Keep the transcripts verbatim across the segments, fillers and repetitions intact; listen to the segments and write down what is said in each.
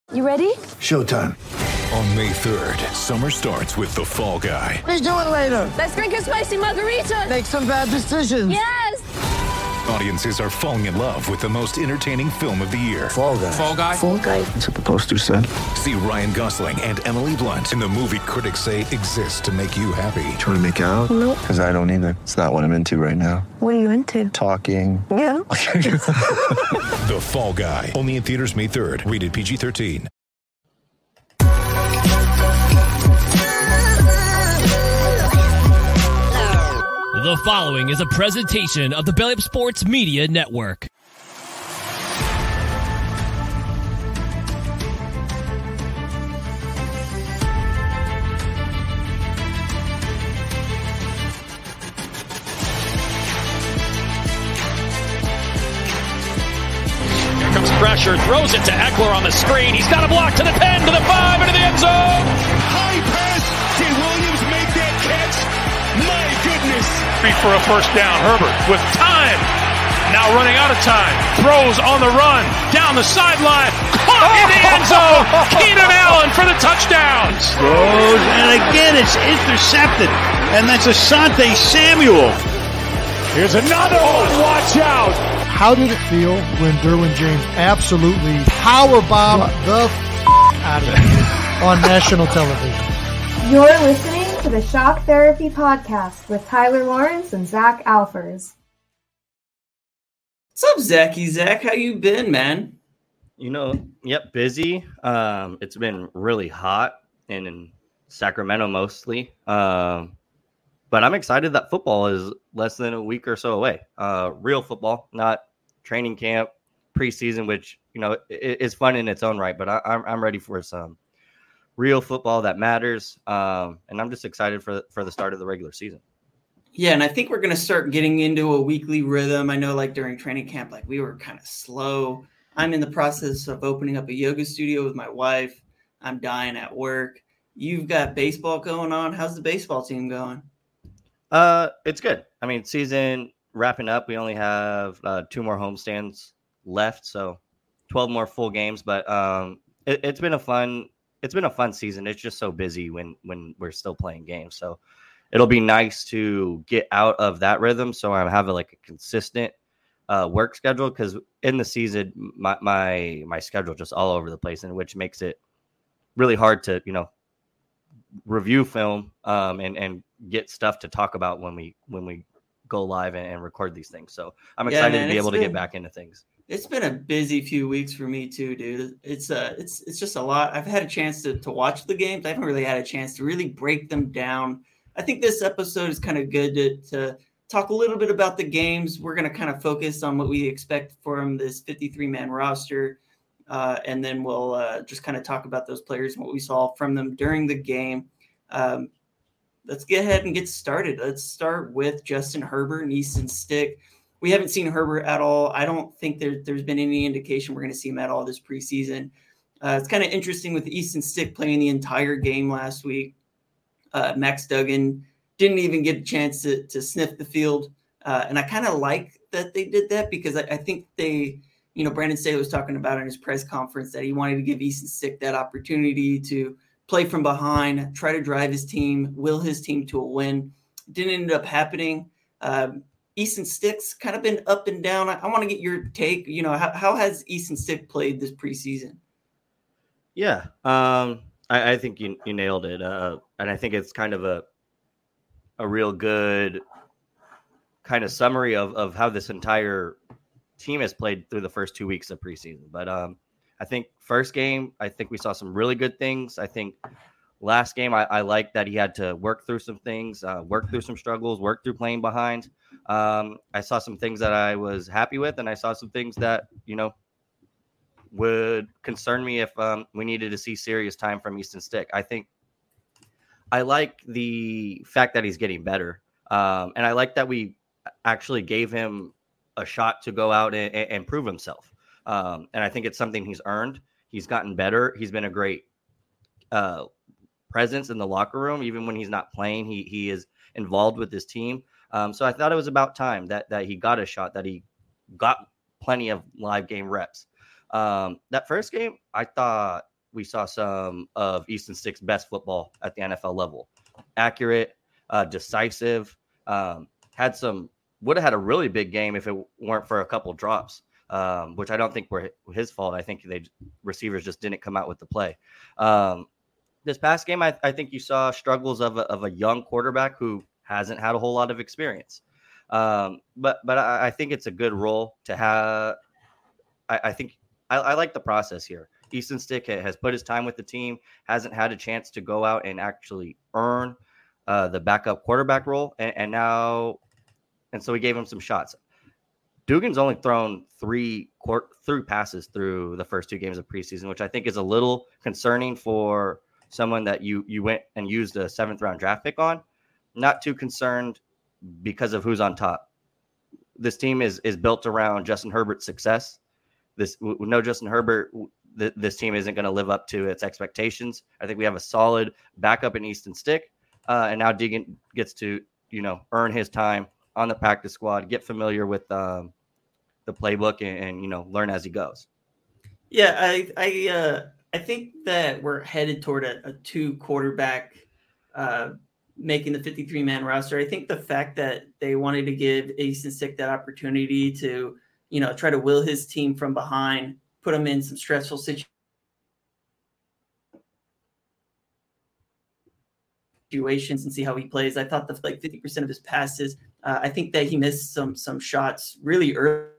You ready? Showtime. On May third, summer starts with The Fall Guy. Let's do it later. Let's drink a spicy margarita. Make some bad decisions. Yes! Audiences are falling in love with the most entertaining film of the year. Fall Guy. Fall Guy? Fall Guy. That's what the poster said. See Ryan Gosling and Emily Blunt in the movie critics say exists to make you happy. Trying to make it out? Nope. Because I don't either. It's not what I'm into right now. What are you into? Talking. Yeah. The Fall Guy. Only in theaters May third. Rated P G thirteen. The following is a presentation of the Belly Up Sports Media Network. Here comes pressure, throws it to Eckler on the screen. He's got a block to the ten, to the five, into the end zone. High pass. Did Williams make that catch? My goodness. For a first down, Herbert with time. Now running out of time. Throws on the run. Down the sideline. Caught in the end zone. Keenan Allen for the touchdown. Throws, and again it's intercepted. And that's Asante Samuel. Here's another one. Watch out. How did it feel when Derwin James absolutely powerbombed the f- out of you on national television? You're listening to the Shock Therapy Podcast with Tyler Lawrence and Zach Alfers. What's up, Zachy? Zach, how you been, man? You know, yep, busy. Um, it's been really hot and in Sacramento mostly. Um, but I'm excited that football is less than a week or so away. Uh, real football, not training camp, preseason, which, you know, it, is fun in its own right. But I, I'm I'm ready for some real football that matters. Um, and I'm just excited for for the start of the regular season. Yeah, and I think we're going to start getting into a weekly rhythm. I know, like, during training camp, like, we were kind of slow. I'm in the process of opening up a yoga studio with my wife. I'm dying at work. You've got baseball going on. How's the baseball team going? Uh, it's good. I mean, season wrapping up. We only have uh, two more homestands left, so twelve more full games. But um, it, it's been a fun. It's been a fun season. It's just so busy when when we're still playing games. So it'll be nice to get out of that rhythm. So I have a, like a consistent uh, work schedule, because in the season, my, my, my schedule just all over the place, and which makes it really hard to, you know, review film um, and, and get stuff to talk about when we, when we go live and, and record these things. So I'm excited yeah, man, to be able been, to get back into things. It's been a busy few weeks for me too, dude. It's uh, it's, it's just a lot. I've had a chance to, to watch the games. I haven't really had a chance to really break them down. I think this episode is kind of good to, to talk a little bit about the games. We're going to kind of focus on what we expect from this fifty-three man roster. Uh, and then we'll uh, just kind of talk about those players and what we saw from them during the game. Um, let's get ahead and get started. Let's start with Justin Herbert and Easton Stick. We haven't seen Herbert at all. I don't think there, there's been any indication we're going to see him at all this preseason. Uh, it's kind of interesting with Easton Stick playing the entire game last week. Uh, Max Duggan didn't even get a chance to, to sniff the field. Uh, and I kind of like that they did that, because I, I think they, you know, Brandon Staley was talking about in his press conference that he wanted to give Easton Stick that opportunity to play from behind, try to drive his team, will his team to a win. Didn't end up happening. Um, Easton Stick's kind of been up and down. I, I want to get your take. You know, how, how has Easton Stick played this preseason? Yeah, um, I, I think you, you nailed it. Uh, and I think it's kind of a a real good kind of summary of, of how this entire team has played through the first two weeks of preseason. But um, I think first game, I think we saw some really good things. I think last game, I, I liked that he had to work through some things, uh, work through some struggles, work through playing behind. Um, I saw some things that I was happy with, and I saw some things that, you know, would concern me if um, we needed to see serious time from Easton Stick. I think I like the fact that he's getting better. Um, and I like that we actually gave him a shot to go out and, and prove himself. Um, and I think it's something he's earned. He's gotten better. He's been a great uh, presence in the locker room. Even when he's not playing, he he is involved with his team. Um, so I thought it was about time that that he got a shot, that he got plenty of live game reps. Um, that first game, I thought we saw some of Easton Stick's best football at the N F L level. Accurate, uh, decisive, um, had some, would have had a really big game if it weren't for a couple drops, um, which I don't think were his fault. I think they receivers just didn't come out with the play. Um, this past game, I, I think you saw struggles of a, of a young quarterback who hasn't had a whole lot of experience. Um, but but I, I think it's a good role to have. I, I think I, I like the process here. Easton Stick has put his time with the team, hasn't had a chance to go out and actually earn uh, the backup quarterback role, and, and now, and so we gave him some shots. Dugan's only thrown three court through passes through the first two games of preseason, which I think is a little concerning for someone that you you went and used a seventh round draft pick on. Not too concerned because of who's on top. This team is is built around Justin Herbert's success. This no Justin Herbert, th- this team isn't going to live up to its expectations. I think we have a solid backup in Easton Stick, uh, and now Deegan gets to you know earn his time on the practice squad, get familiar with um, the playbook, and, and you know learn as he goes. Yeah, I I uh, I think that we're headed toward a, a two quarterback. Uh, making the fifty-three man roster. I think the fact that they wanted to give Easton Stick that opportunity to, you know, try to will his team from behind, put him in some stressful situations and see how he plays. I thought that like fifty percent of his passes, uh, I think that he missed some, some shots really early.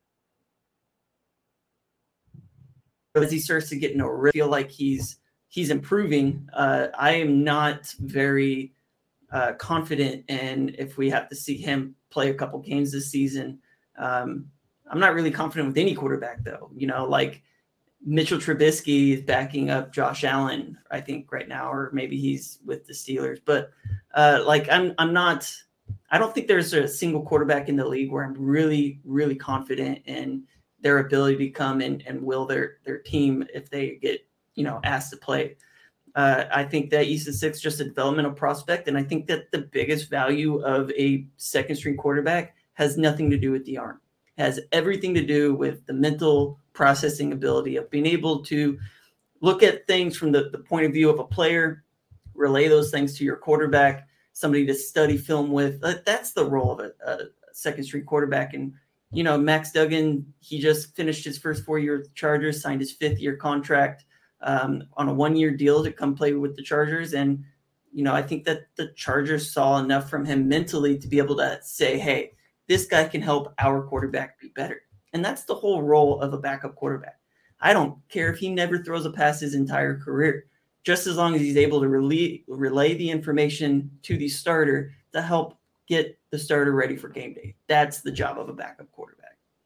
As he starts to get into a feel like he's, he's improving. Uh, I am not very, Uh, confident, and if we have to see him play a couple games this season, um, I'm not really confident with any quarterback, though. You know, like Mitchell Trubisky is backing up Josh Allen, I think, right now, or maybe he's with the Steelers. But uh, like, I'm, I'm not. I don't think there's a single quarterback in the league where I'm really, really confident in their ability to come in and will their their team if they get you know asked to play. Uh, I think that Easton Stick's just a developmental prospect, and I think that the biggest value of a second-string quarterback has nothing to do with the arm. It has everything to do with the mental processing ability of being able to look at things from the, the point of view of a player, relay those things to your quarterback, somebody to study film with. That's the role of a, a second-string quarterback. And, you know, Max Duggan, he just finished his first four year with the Chargers, signed his fifth-year contract. Um, on a one-year deal to come play with the Chargers. And, you know, I think that the Chargers saw enough from him mentally to be able to say, hey, this guy can help our quarterback be better. And that's the whole role of a backup quarterback. I don't care if he never throws a pass his entire career, just as long as he's able to relay, relay the information to the starter to help get the starter ready for game day. That's the job of a backup quarterback.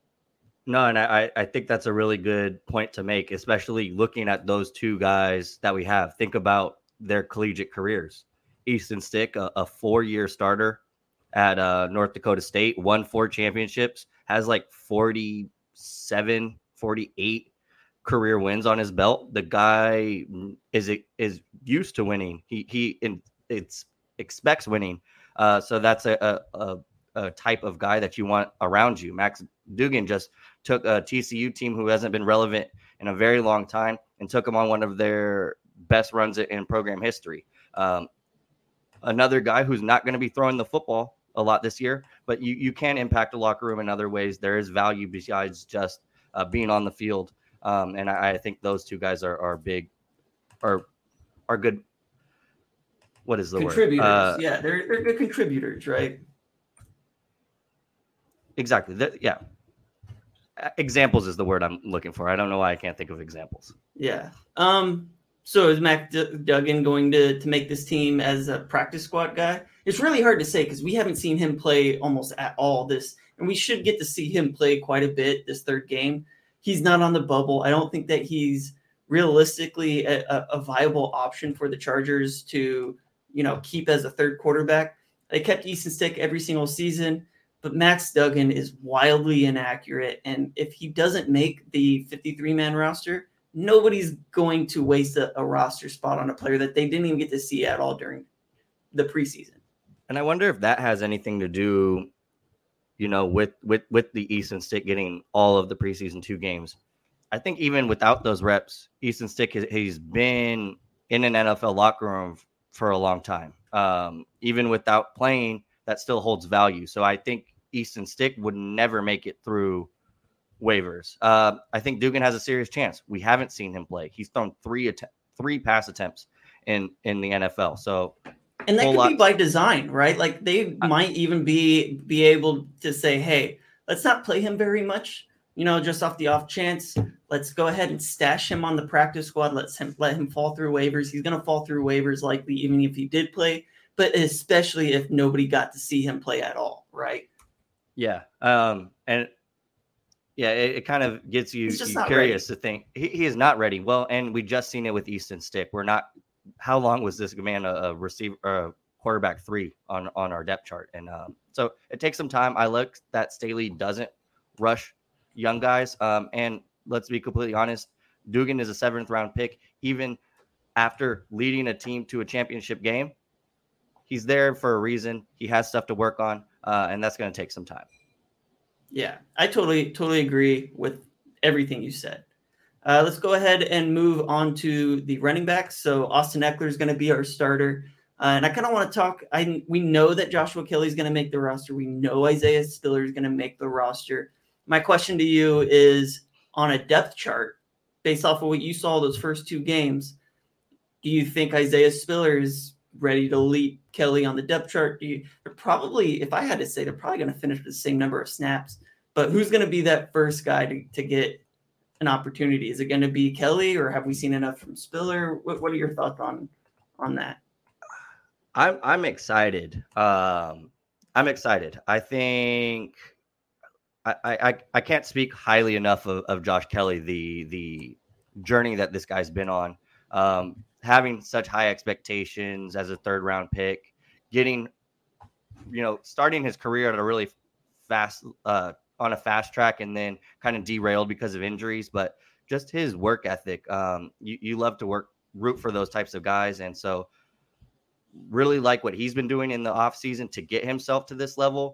No, and I, I think that's a really good point to make, especially looking at those two guys that we have. Think about their collegiate careers. Easton Stick, a, a four-year starter at uh, North Dakota State, won four championships, has like forty-seven, forty-eight career wins on his belt. The guy is is used to winning. He he in, it's expects winning. Uh, so that's a, a a type of guy that you want around you. Max Duggan just took a T C U team who hasn't been relevant in a very long time and took them on one of their best runs in program history. Um, another guy who's not going to be throwing the football a lot this year, but you, you can impact a locker room in other ways. There is value besides just uh, being on the field. Um, and I, I think those two guys are, are big, are, are good. What is the contributors? word? Uh, yeah, they're, they're good contributors, right? Exactly. The, yeah. Examples is the word I'm looking for. I don't know why I can't think of examples. Yeah. Um. So is Mac D- Duggan going to, to make this team as a practice squad guy? It's really hard to say because we haven't seen him play almost at all this, and we should get to see him play quite a bit this third game. He's not on the bubble. I don't think that he's realistically a, a viable option for the Chargers to, you know, keep as a third quarterback. They kept Easton Stick every single season. But Max Duggan is wildly inaccurate, and if he doesn't make the fifty-three man roster, nobody's going to waste a, a roster spot on a player that they didn't even get to see at all during the preseason. And I wonder if that has anything to do, you know, with with with the Easton Stick getting all of the preseason two games. I think even without those reps, Easton Stick has, he's been in an N F L locker room for a long time. Um, even without playing, that still holds value. So I think Easton Stick would never make it through waivers. Uh, I think Dugan has a serious chance. We haven't seen him play. He's thrown three att- three pass attempts in, in the N F L. So, and that could lot- be by design, right? Like they uh, might even be be able to say, "Hey, let's not play him very much." You know, just off the off chance, let's go ahead and stash him on the practice squad. Let's him let him fall through waivers. He's going to fall through waivers likely, even if he did play, but especially if nobody got to see him play at all, right? Yeah, um, and yeah, it, it kind of gets you, you curious ready. to think he, he is not ready. Well, and we just seen it with Easton Stick. We're not. How long was this man a, a receiver, a quarterback three on on our depth chart? And um, so it takes some time. I look that Staley doesn't rush young guys. Um, and let's be completely honest, Dugan is a seventh round pick. Even after leading a team to a championship game, he's there for a reason. He has stuff to work on, uh, and that's going to take some time. Yeah, I totally, totally agree with everything you said. Uh, let's go ahead and move on to the running backs. So Austin Ekeler is going to be our starter. Uh, and I kind of want to talk. I we know that Joshua Kelly is going to make the roster. We know Isaiah Spiller is going to make the roster. My question to you is, on a depth chart, based off of what you saw those first two games, do you think Isaiah Spiller is ready to lead Kelly on the depth chart? Do you, they're probably, if I had to say, they're probably going to finish with the same number of snaps. But who's going to be that first guy to, to get an opportunity? Is it going to be Kelly, or have we seen enough from Spiller? What, what are your thoughts on on that? I'm I'm excited. Um, I'm excited. I think. I, I, I can't speak highly enough of, of Josh Kelly, the the journey that this guy's been on. Um, having such high expectations as a third round pick, getting, you know, starting his career at a really fast, uh, on a fast track, and then kind of derailed because of injuries. But just his work ethic, um, you, you love to work, root for those types of guys. And so really like what he's been doing in the offseason to get himself to this level.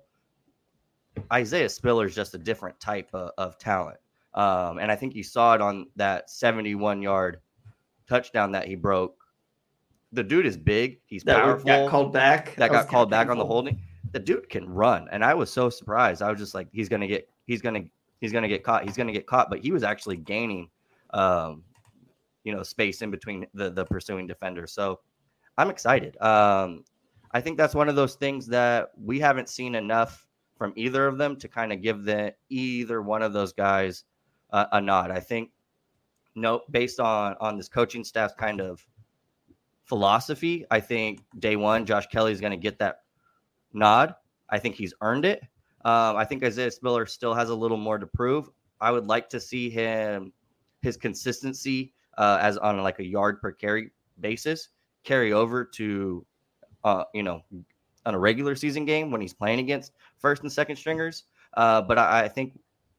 Isaiah Spiller is just a different type of, of talent. Um, and I think you saw it on that seventy-one yard touchdown that he broke. The dude is big. He's that powerful. Got called back. That, that got called back on the holding. The dude can run. And I was so surprised. I was just like, he's going to get, he's going to, he's going to get caught. He's going to get caught. But he was actually gaining, um, you know, space in between the, the pursuing defenders. So I'm excited. Um, I think that's one of those things that we haven't seen enough from either of them to kind of give the either one of those guys uh, a nod. I think, no, based on on this coaching staff's kind of philosophy, I think day one, Josh Kelly is going to get that nod. I think he's earned it. Um, I think Isaiah Spiller still has a little more to prove. I would like to see him, his consistency uh, as on like a yard per carry basis carry over to, uh, you know, on a regular season game when he's playing against first and second stringers. Uh, but I, I think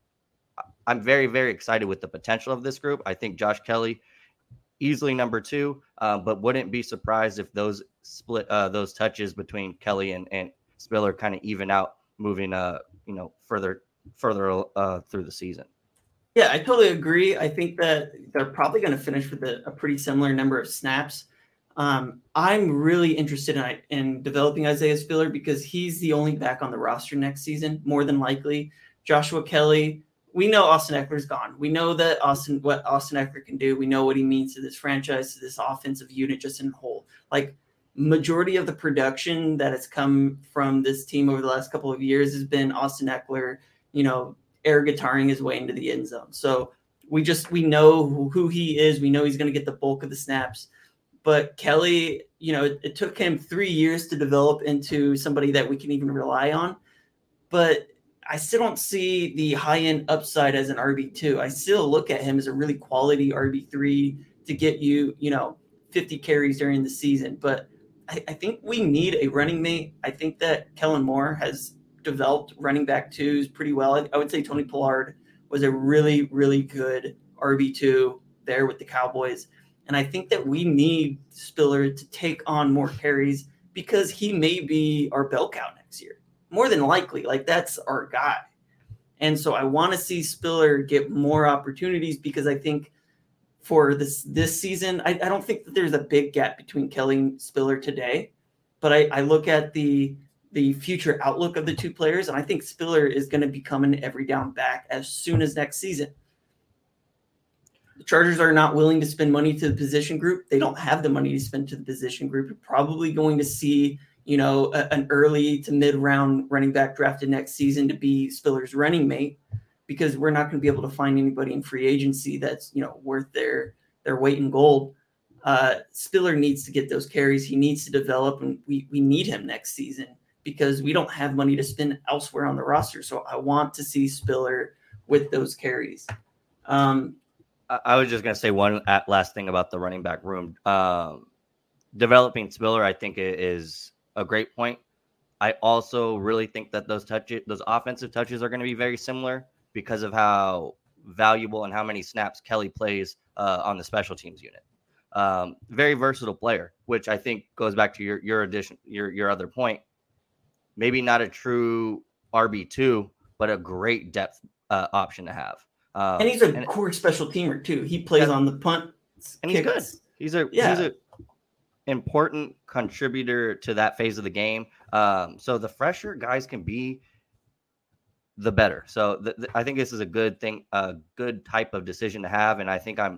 I'm very, very excited with the potential of this group. I think Josh Kelly easily number two, uh, but wouldn't be surprised if those split, uh, those touches between Kelly and, and Spiller kind of even out moving, uh, you know, further, further uh, through the season. Yeah, I totally agree. I think that they're probably going to finish with a, a pretty similar number of snaps. Um, I'm really interested in, in developing Isaiah Spiller because he's the only back on the roster next season, more than likely. Joshua Kelly, we know Austin Ekeler's gone. We know that Austin, what Austin Ekeler can do. We know what he means to this franchise, to this offensive unit, just in whole. Like, majority of the production that has come from this team over the last couple of years has been Austin Ekeler, you know, air guitaring his way into the end zone. So we just, we know who, who he is. We know he's going to get the bulk of the snaps. But Kelly, you know, it, it took him three years to develop into somebody that we can even rely on. But I still don't see the high-end upside as an R B two. I still look at him as a really quality R B three to get you, you know, fifty carries during the season. But I, I think we need a running mate. I think that Kellen Moore has developed running back twos pretty well. I, I would say Tony Pollard was a really, really good R B two there with the Cowboys. And I think that we need Spiller to take on more carries because he may be our bell cow next year. More than likely, like that's our guy. And so I want to see Spiller get more opportunities because I think for this this season, I, I don't think that there's a big gap between Kelly and Spiller today. But I, I look at the the future outlook of the two players, and I think Spiller is going to become an every down back as soon as next season. The Chargers are not willing to spend money to the position group. They don't have the money to spend to the position group. You're probably going to see, you know, a, an early to mid round running back drafted next season to be Spiller's running mate, because we're not going to be able to find anybody in free agency that's, you know, worth their, their weight in gold. Uh, Spiller needs to get those carries. He needs to develop, and we, we need him next season because we don't have money to spend elsewhere on the roster. So I want to see Spiller with those carries. Um, I was just going to say one last thing about the running back room. Um, developing Spiller, I think, is a great point. I also really think that those touches, those offensive touches are going to be very similar because of how valuable and how many snaps Kelly plays uh, on the special teams unit. Um, very versatile player, which I think goes back to your your addition, your your other point. Maybe not a true R B two, but a great depth uh, option to have. Um, and he's a and, core special teamer too. He plays yeah. on the punt, and he's good. He's a yeah. he's a important contributor to that phase of the game. Um, so the fresher guys can be, the better. So th- th- I think this is a good thing, a good type of decision to have, and I think I'm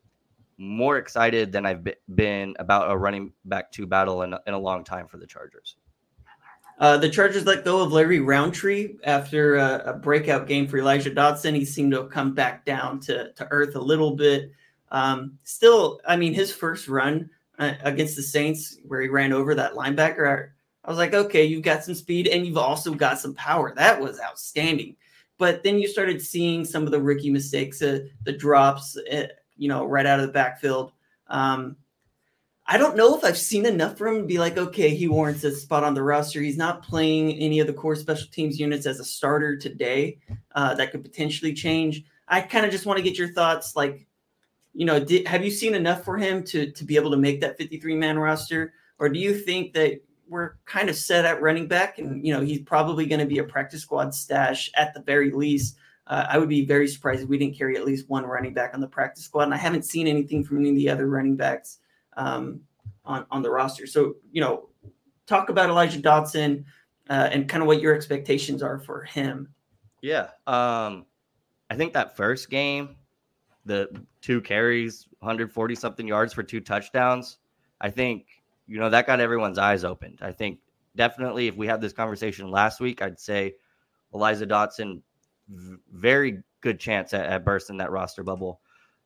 more excited than I've been about a running back two battle in, in a long time for the Chargers. Uh, the Chargers let go of Larry Roundtree after a, a breakout game for Elijah Dotson. He seemed to have come back down to, to earth a little bit. Um, still, I mean, his first run uh, against the Saints where he ran over that linebacker, I was like, okay, you've got some speed and you've also got some power. That was outstanding. But then you started seeing some of the rookie mistakes, uh, the drops, uh, you know, right out of the backfield. Um, I don't know if I've seen enough from him to be like, okay, he warrants a spot on the roster. He's not playing any of the core special teams units as a starter today. Uh, that could potentially change. I kind of just want to get your thoughts. Like, you know, did, have you seen enough for him to, to be able to make that fifty-three man roster? Or do you think that we're kind of set at running back and, you know, he's probably going to be a practice squad stash at the very least? Uh, I would be very surprised if we didn't carry at least one running back on the practice squad. And I haven't seen anything from any of the other running backs um, on, on the roster. So, you know, talk about Elijah Dotson uh, and kind of what your expectations are for him. Yeah. Um, I think that first game, the two carries, one hundred forty something yards for two touchdowns. I think, you know, that got everyone's eyes opened. I think definitely if we had this conversation last week, I'd say Elijah Dotson, v- very good chance at, at bursting that roster bubble.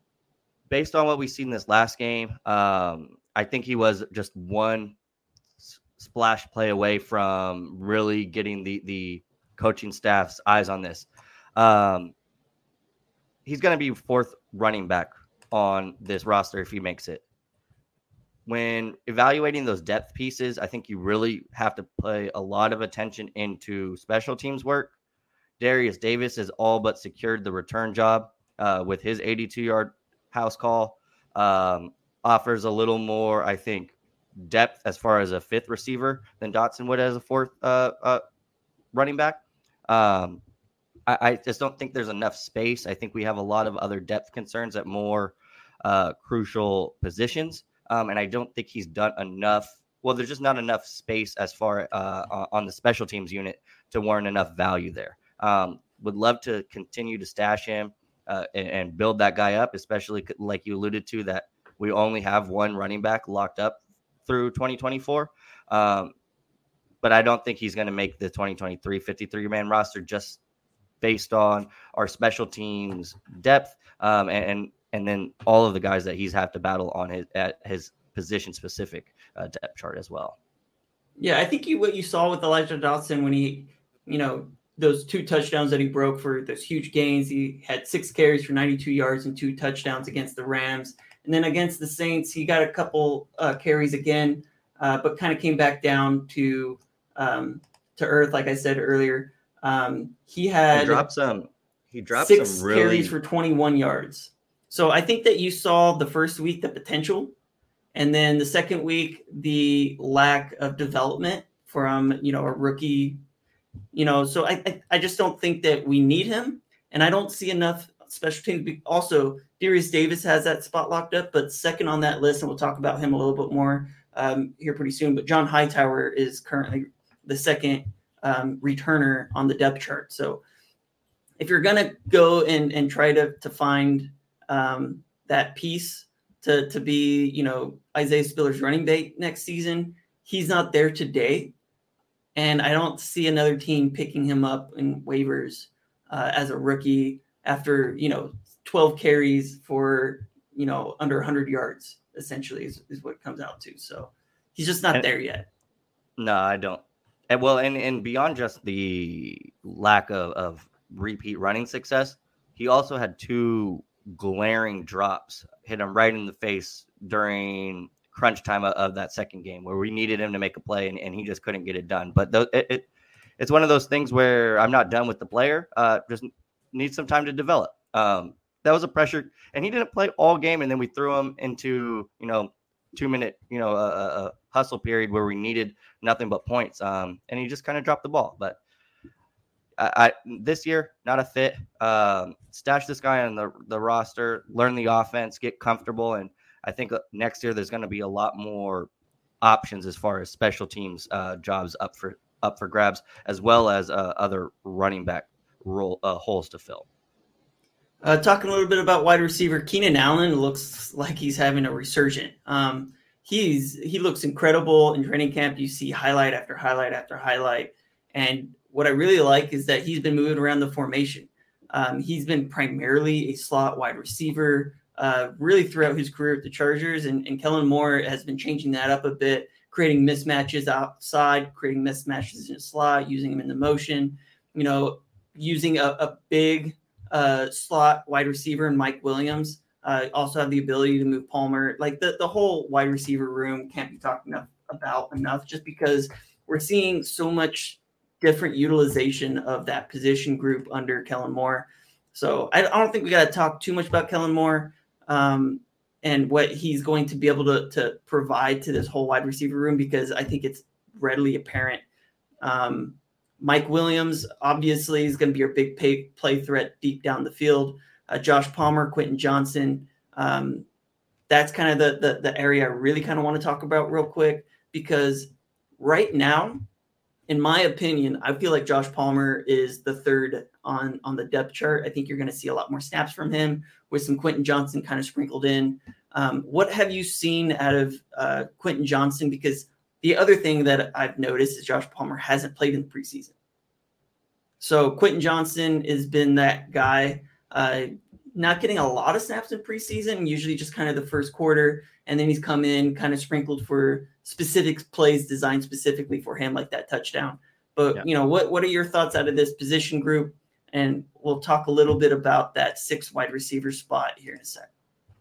Based on what we've seen this last game, um, I think he was just one s- splash play away from really getting the, the coaching staff's eyes on this. Um, he's going to be fourth running back on this roster if he makes it. When evaluating those depth pieces, I think you really have to pay a lot of attention into special teams work. Darius Davis has all but secured the return job uh, with his eighty-two yard house call. Um, offers a little more, I think, depth as far as a fifth receiver than Dotson would as a fourth uh, uh, running back. Um, I, I just don't think there's enough space. I think we have a lot of other depth concerns at more uh, crucial positions. Um, and I don't think he's done enough. Well, there's just not enough space as far uh, on the special teams unit to warrant enough value there. Um, would love to continue to stash him uh, and, and build that guy up, especially like you alluded to, that we only have one running back locked up through twenty twenty-four. Um, but I don't think he's going to make the twenty twenty-three fifty-three man roster just based on our special teams depth um, and, and and then all of the guys that he's have to battle on his at his position specific uh, depth chart as well. Yeah, I think you what you saw with Elijah Dotson when he, you know, those two touchdowns that he broke for those huge gains. He had six carries for ninety-two yards and two touchdowns against the Rams. And then against the Saints, he got a couple uh, carries again, uh, but kind of came back down to um, to earth, like I said earlier. Um, he had he dropped some. He dropped six some really... carries for twenty-one yards. So I think that you saw the first week the potential, and then the second week the lack of development from, you know, a rookie You know, so I, I I just don't think that we need him, and I don't see enough special teams. Also, Darius Davis has that spot locked up, but second on that list, and we'll talk about him a little bit more um, here pretty soon. But John Hightower is currently the second um, returner on the depth chart. So if you're gonna go and and try to to find um, that piece to to be, you know, Isaiah Spiller's running bait next season, he's not there today. And I don't see another team picking him up in waivers uh, as a rookie after, you know, twelve carries for, you know, under one hundred yards, essentially, is, is what it comes out to. So he's just not and, there yet. No, I don't. And well, and, and beyond just the lack of, of repeat running success, he also had two glaring drops hit him right in the face during crunch time of, of that second game where we needed him to make a play and, and he just couldn't get it done. But the, it, it it's one of those things where I'm not done with the player. Uh, just needs some time to develop. Um, that was a pressure, and he didn't play all game. And then we threw him into, you know, two minute, you know, a, a hustle period where we needed nothing but points. Um, and he just kind of dropped the ball. But I, I this year, not a fit. Um, stash this guy on the, the roster, learn the offense, get comfortable. And I think next year there's going to be a lot more options as far as special teams uh, jobs up for up for grabs, as well as uh, other running back role uh, holes to fill. Uh, talking a little bit about wide receiver, Keenan Allen looks like he's having a resurgent. Um, he's he looks incredible in training camp. You see highlight after highlight after highlight, and what I really like is that he's been moving around the formation. Um, he's been primarily a slot wide receiver. Uh, really throughout his career at the Chargers, and, and Kellen Moore has been changing that up a bit, creating mismatches outside, creating mismatches in the slot, using him in the motion, you know, using a, a big uh, slot wide receiver in Mike Williams. Uh, also have the ability to move Palmer. Like the, the whole wide receiver room can't be talked enough about enough, just because we're seeing so much different utilization of that position group under Kellen Moore. So I, I don't think we got to talk too much about Kellen Moore. Um, and what he's going to be able to, to provide to this whole wide receiver room, because I think it's readily apparent. Um, Mike Williams, obviously, is going to be your big pay, play threat deep down the field. Uh, Josh Palmer, Quentin Johnson. Um, that's kind of the, the, the area I really kind of want to talk about real quick, because right now, in my opinion, I feel like Josh Palmer is the third on, on the depth chart. I think you're going to see a lot more snaps from him with some Quentin Johnson kind of sprinkled in. Um, what have you seen out of uh, Quentin Johnson? Because the other thing that I've noticed is Josh Palmer hasn't played in the preseason. So Quentin Johnson has been that guy, uh, not getting a lot of snaps in preseason, usually just kind of the first quarter. And then he's come in kind of sprinkled for specific plays designed specifically for him, like that touchdown. But, yeah. you know, what, what are your thoughts out of this position group? And we'll talk a little bit about that six wide receiver spot here in a sec.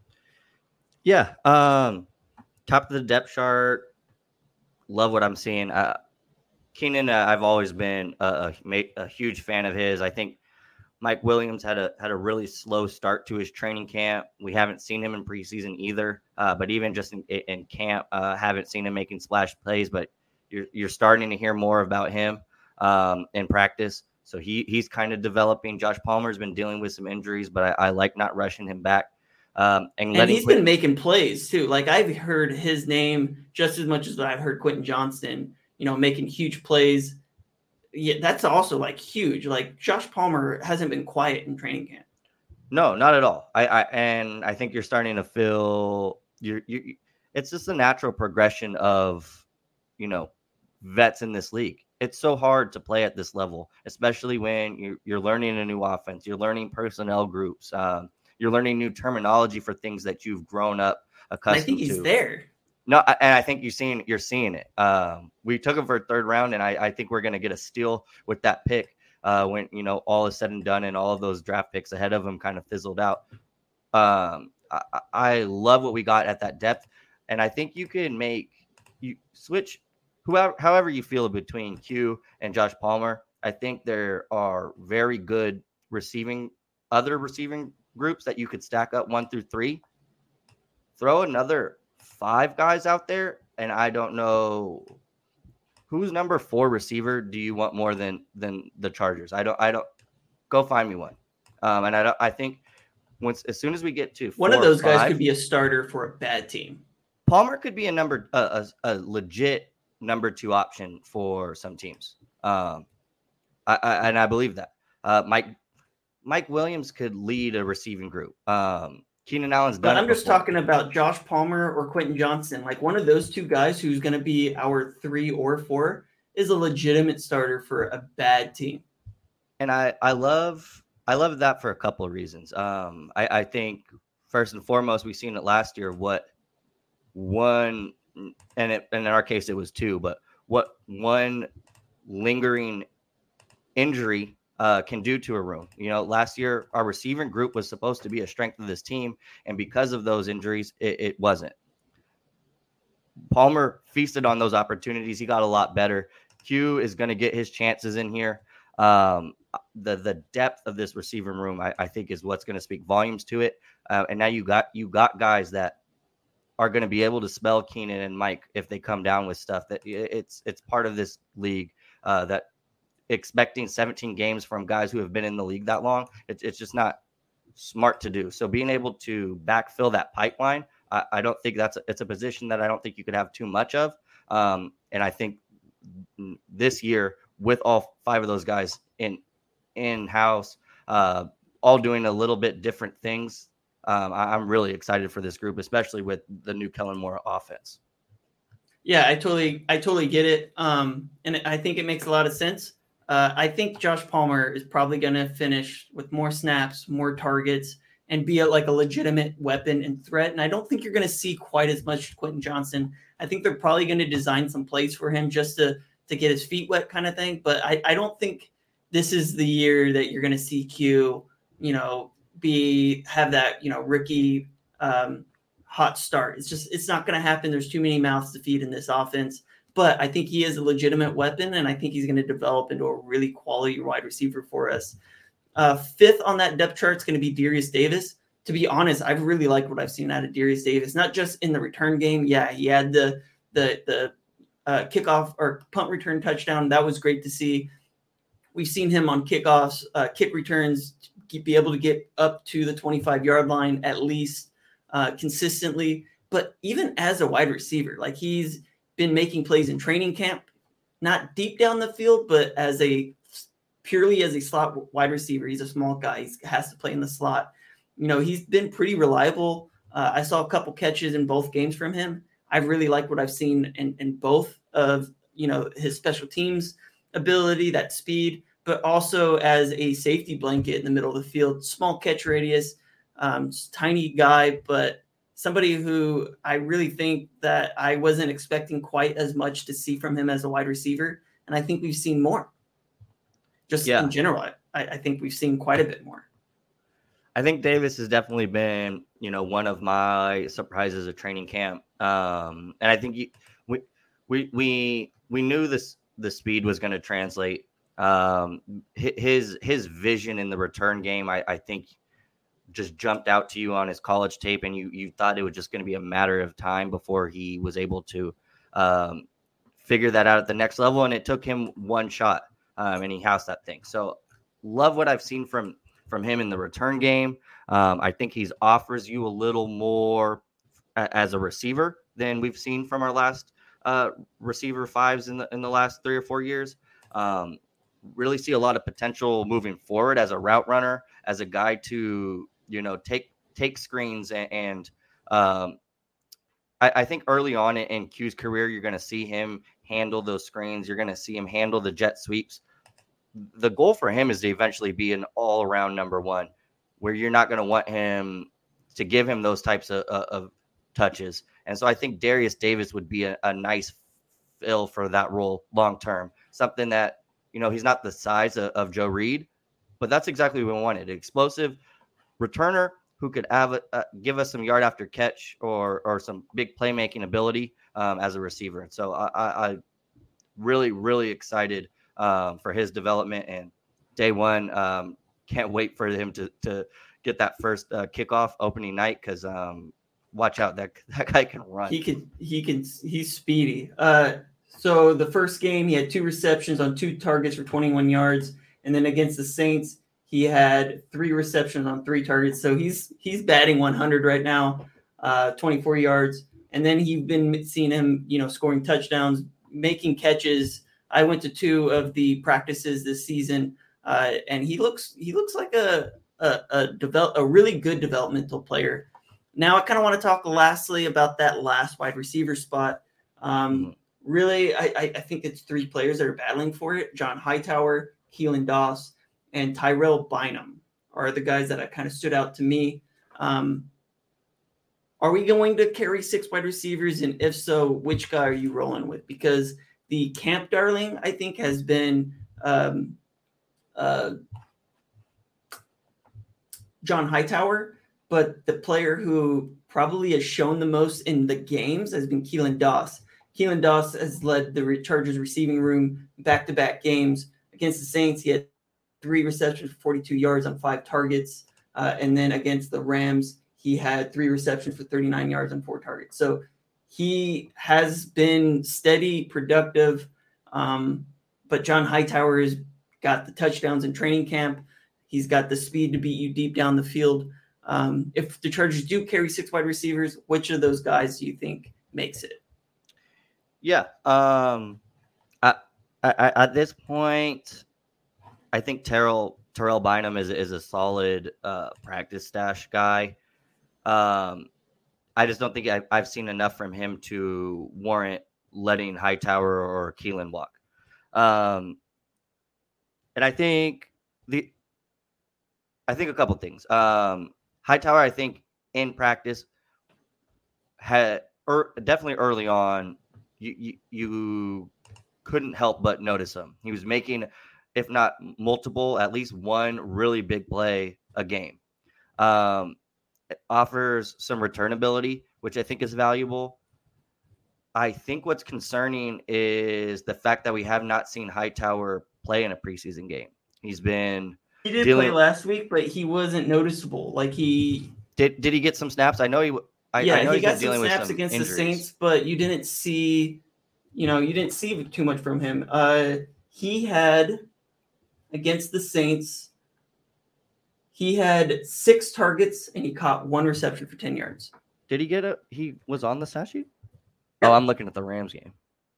Yeah. Um, top of the depth chart. Love what I'm seeing. Uh, Keenan, uh, I've always been a, a, a huge fan of his. I think Mike Williams had a had a really slow start to his training camp. We haven't seen him in preseason either, uh, but even just in, in camp, uh, haven't seen him making splash plays. But you're you're starting to hear more about him um, in practice. So he he's kind of developing. Josh Palmer's been dealing with some injuries, but I, I like not rushing him back. Um, and and he's Quint- been making plays too. Like I've heard his name just as much as I've heard Quentin Johnson, you know, making huge plays. Yeah, that's also like huge. Like Josh Palmer hasn't been quiet in training camp. No, not at all. I, I and I think you're starting to feel you you it's just a natural progression of, you know, vets in this league. It's so hard to play at this level, especially when you're, you're learning a new offense, you're learning personnel groups, um, you're learning new terminology for things that you've grown up accustomed to. I think he's to. there. No, and I think you're seeing you're seeing it. Um, we took him for a third round, and I, I think we're going to get a steal with that pick uh, when, you know, all is said and done, and all of those draft picks ahead of him kind of fizzled out. Um, I, I love what we got at that depth, and I think you can make you switch whoever however you feel between Q and Josh Palmer. I think there are very good receiving other receiving groups that you could stack up one through three. Throw another five guys out there, and I don't know who's number four receiver do you want more than than the Chargers? I don't. I don't. Go find me one. Um, and I don't, I think once as soon as we get to one of those five, guys could be a starter for a bad team. Palmer could be a number a, a, a legit number two option for some teams. Um, I, I and I believe that. Uh, Mike Mike Williams could lead a receiving group. Um, Keenan Allen's done. But I'm it just before. talking about Josh Palmer or Quentin Johnson. Like one of those two guys who's going to be our three or four is a legitimate starter for a bad team. And I, I love I love that for a couple of reasons. Um, I, I think first and foremost, we've seen it last year. What one and it, and in our case it was two, but what one lingering injury uh, can do to a room. You know, last year our receiving group was supposed to be a strength of this team, and because of those injuries, it, it wasn't. Palmer feasted on those opportunities. He got a lot better. Q is going to get his chances in here. Um, the the depth of this receiving room, I, I think, is what's going to speak volumes to it. Uh, and now you got you got guys that are going to be able to spell Keenan and Mike if they come down with stuff. That it's it's part of this league uh, that expecting seventeen games from guys who have been in the league that long, it, it's just not smart to do. So being able to backfill that pipeline, I, I don't think that's a, it's a position that I don't think you could have too much of. Um, and I think this year, with all five of those guys in in house, uh, all doing a little bit different things, um, I, I'm really excited for this group, especially with the new Kellen Moore offense. Yeah, I totally, I totally get it, um, and I think it makes a lot of sense. Uh, I think Josh Palmer is probably going to finish with more snaps, more targets, and be a, like a legitimate weapon and threat. And I don't think you're going to see quite as much Quentin Johnson. I think they're probably going to design some plays for him just to to get his feet wet, kind of thing. But I, I don't think this is the year that you're going to see Q, you know, be have that, you know, rookie um, hot start. It's just it's not going to happen. There's too many mouths to feed in this offense. But I think he is a legitimate weapon, and I think he's going to develop into a really quality wide receiver for us. Uh, fifth on that depth chart is going to be Darius Davis. To be honest, I've really liked what I've seen out of Darius Davis, not just in the return game. Yeah, he had the the the uh, kickoff or punt return touchdown. That was great to see. We've seen him on kickoffs, uh, kick returns, be able to get up to the twenty-five-yard line at least uh, consistently. But even as a wide receiver, like he's been making plays in training camp, not deep down the field, but as a purely as a slot wide receiver. He's a small guy. He has to play in the slot. You know, he's been pretty reliable. Uh, I saw a couple catches in both games from him. I really like what I've seen in, in both of, you know, his special teams ability, that speed, but also as a safety blanket in the middle of the field, small catch radius, um, tiny guy, but somebody who I really think that I wasn't expecting quite as much to see from him as a wide receiver. And I think we've seen more. Just yeah. in general, I, I think we've seen quite a bit more. I think Davis has definitely been, you know, one of my surprises of training camp. Um, and I think you, we, we, we, we knew this, the speed was going to translate. Um, his, his vision in the return game, I, I think just jumped out to you on his college tape, and you, you thought it was just going to be a matter of time before he was able to, um, figure that out at the next level. And it took him one shot, um, and he housed that thing. So love what I've seen from, from him in the return game. Um, I think he's offers you a little more a, as a receiver than we've seen from our last uh, receiver fives in the in the last three or four years. Um, really see a lot of potential moving forward as a route runner, as a guy to, you know, take take screens and, and um, I, I think early on in, in Q's career, you're going to see him handle those screens. You're going to see him handle the jet sweeps. The goal for him is to eventually be an all-around number one, where you're not going to want him to give him those types of, of touches. And so I think Darius Davis would be a, a nice fill for that role long-term, something that, you know, he's not the size of, of Joe Reed, but that's exactly what we wanted. An explosive returner who could have a, uh, give us some yard after catch or or some big playmaking ability um, as a receiver. And so I, I, I really, really excited Um, for his development, and day one, um, can't wait for him to to get that first uh, kickoff opening night, because um, watch out, that that guy can run. He can he can he's speedy. Uh, So the first game, he had two receptions on two targets for twenty-one yards. And then against the Saints, he had three receptions on three targets. So he's he's batting one hundred right now, uh, twenty-four yards. And then you've been seeing him, you know, scoring touchdowns, making catches. I went to two of the practices this season, uh, and he looks he looks like a a a, develop, a really good developmental player. Now I kind of want to talk lastly about that last wide receiver spot. Um, really, I, I think it's three players that are battling for it. John Hightower, Keelan Doss, and Tyrell Bynum are the guys that kind of stood out to me. Um, are we going to carry six wide receivers? And if so, which guy are you rolling with? Because the camp darling, I think, has been um, uh, John Hightower, but the player who probably has shown the most in the games has been Keelan Doss. Keelan Doss has led the Chargers receiving room back-to-back games. Against the Saints, he had three receptions for forty-two yards on five targets. Uh, and then against the Rams, he had three receptions for thirty-nine yards on four targets. So he has been steady, productive. Um, but John Hightower has got the touchdowns in training camp. He's got the speed to beat you deep down the field. Um, if the Chargers do carry six wide receivers, which of those guys do you think makes it? Yeah. Um, I, I, at this point, I think Terrell Terrell Bynum is is a solid uh, practice stash guy. Um, I just don't think I, I've seen enough from him to warrant letting Hightower or Keelan walk. Um, and I think the I think a couple things. Um, Hightower, I think in practice had er, definitely early on. You, you you couldn't help but notice him. He was making, if not multiple, at least one really big play a game. Um, it offers some return ability, which I think is valuable. I think what's concerning is the fact that we have not seen Hightower play in a preseason game. He's been he did dealing... play last week, but he wasn't noticeable. Like he did. Did he get some snaps? I know he. I, yeah, I know he he's got been dealing some with snaps some against injuries. the Saints, but you didn't see, you know, you didn't see too much from him. Uh, he had against the Saints, he had six targets and he caught one reception for ten yards. Did he get a? He was on the stat sheet. Oh, I'm looking at the Rams game.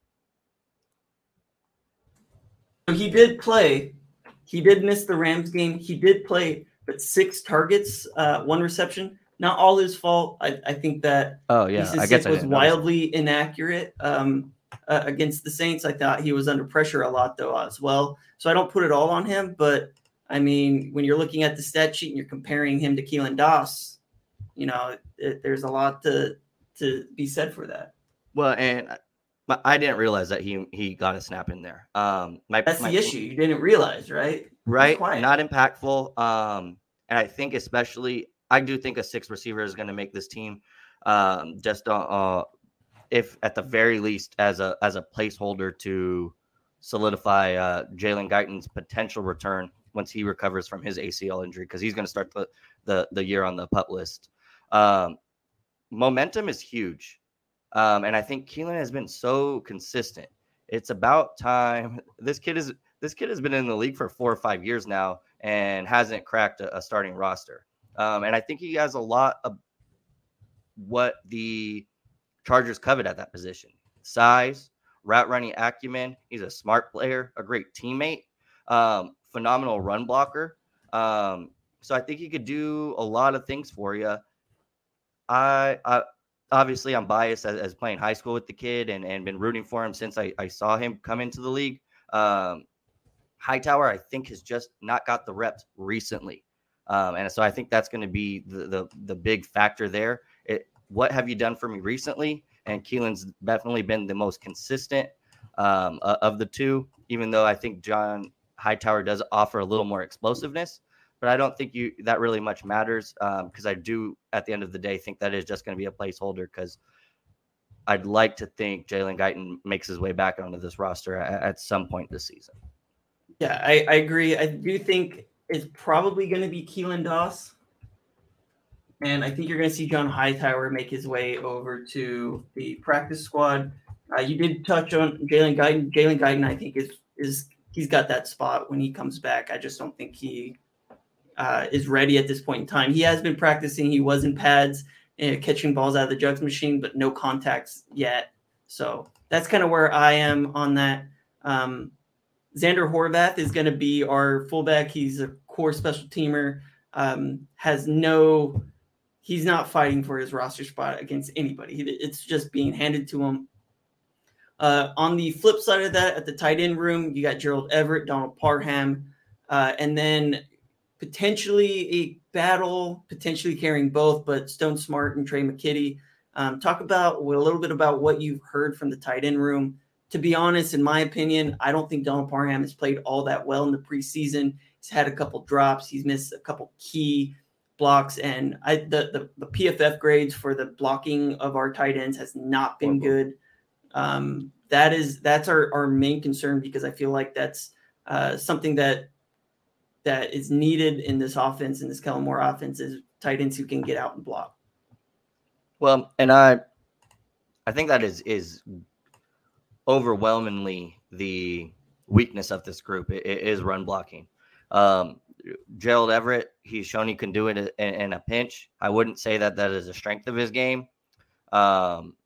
So he did play. He did miss the Rams game. He did play, but six targets, uh, one reception. Not all his fault. I, I think that oh yeah, I guess was I wildly inaccurate um, uh, against the Saints. I thought he was under pressure a lot though as well. So I don't put it all on him, but I mean, when you're looking at the stat sheet and you're comparing him to Keelan Doss, you know, it, there's a lot to to be said for that. Well, and I didn't realize that he he got a snap in there. Um, my, That's my, the issue. You didn't realize, right? Right. Not impactful. Um, and I think especially, I do think a six receiver is going to make this team um, just uh, uh, if at the very least as a as a placeholder to solidify uh, Jalen Guyton's potential return once he recovers from his A C L injury, because he's going to start the, the the year on the PUP list. Um, momentum is huge. Um, and I think Keelan has been so consistent. It's about time. This kid is this kid has been in the league for four or five years now and hasn't cracked a, a starting roster. Um, and I think he has a lot of what the Chargers covet at that position: size, route running acumen. He's a smart player, a great teammate, um, phenomenal run blocker. Um, so I think he could do a lot of things for you. I, I obviously I'm biased as, as playing high school with the kid and, and been rooting for him since I, I saw him come into the league. Um, Hightower, I think, has just not got the reps recently. Um, and so I think that's going to be the, the, the big factor there. It, what have you done for me recently? And Keelan's definitely been the most consistent um, uh, of the two, even though I think John Hightower does offer a little more explosiveness. But I don't think you that really much matters because um, I do, at the end of the day, think that is just going to be a placeholder because I'd like to think Jalen Guyton makes his way back onto this roster at, at some point this season. Yeah, I, I agree. I do think it's probably going to be Keelan Doss. And I think you're going to see John Hightower make his way over to the practice squad. Uh, you did touch on Jalen Guyton. Jalen Guyton, I think, is is he's got that spot when he comes back. I just don't think he uh, is ready at this point in time. He has been practicing. He was in pads, uh, catching balls out of the jugs machine, but no contacts yet. So that's kind of where I am on that. Um, Xander Horvath is going to be our fullback. He's a core special teamer. Um, has no, he's not fighting for his roster spot against anybody. It's just being handed to him. Uh, on the flip side of that, at the tight end room, you got Gerald Everett, Donald Parham, uh, and then potentially a battle, potentially carrying both, but Stone Smart and Trey McKitty. Um, talk about a little bit about what you've heard from the tight end room. To be honest, in my opinion, I don't think Donald Parham has played all that well in the preseason. He's had a couple drops. He's missed a couple key blocks, and I, the, the the P F F grades for the blocking of our tight ends has not been good. Um, that is that's our, our main concern, because I feel like that's uh, something that that is needed in this offense, in this Kellen Moore offense, is tight ends who can get out and block. Well, and I I think that is is overwhelmingly the weakness of this group. It, it is run blocking. Um, Gerald Everett, he's shown he can do it in, in a pinch. I wouldn't say that that is a strength of his game. Um,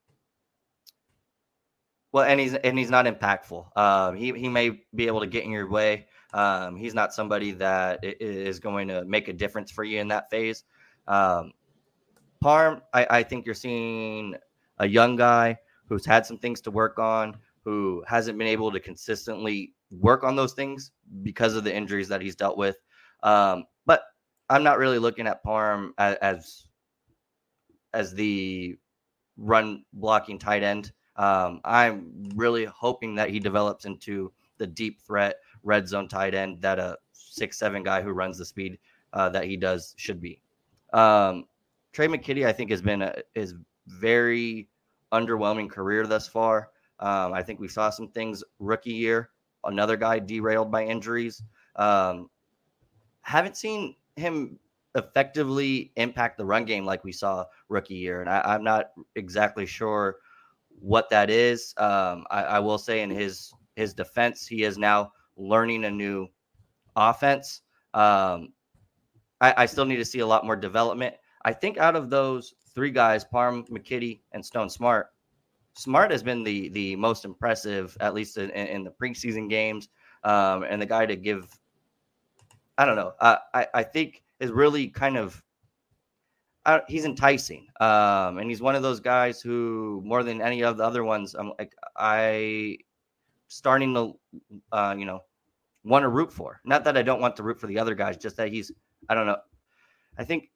well, and he's and he's not impactful. Um, he he may be able to get in your way. Um, he's not somebody that is going to make a difference for you in that phase. Um, Parm, I, I think you're seeing a young guy who's had some things to work on, who hasn't been able to consistently work on those things because of the injuries that he's dealt with. Um, but I'm not really looking at Parm as, as, as the run blocking tight end. Um, I'm really hoping that he develops into the deep threat red zone tight end that a six, seven guy who runs the speed uh, that he does should be. Um, Trey McKitty, I think, has been a, is very underwhelming career thus far. Um, I think we saw some things rookie year, another guy derailed by injuries. Um, haven't seen him effectively impact the run game like we saw rookie year. And I, I'm not exactly sure what that is. Um, I, I will say in his, his defense, he is now learning a new offense. Um, I, I still need to see a lot more development. I think out of those three guys, Parm, McKitty, and Stone Smart, Smart has been the the most impressive, at least in, in the preseason games, um, and the guy to give, I don't know, uh, I, I think is really kind of, uh, he's enticing. Um, and he's one of those guys who, more than any of the other ones, I'm like, I starting to, uh, you know, want to root for. Not that I don't want to root for the other guys, just that he's, I don't know. I think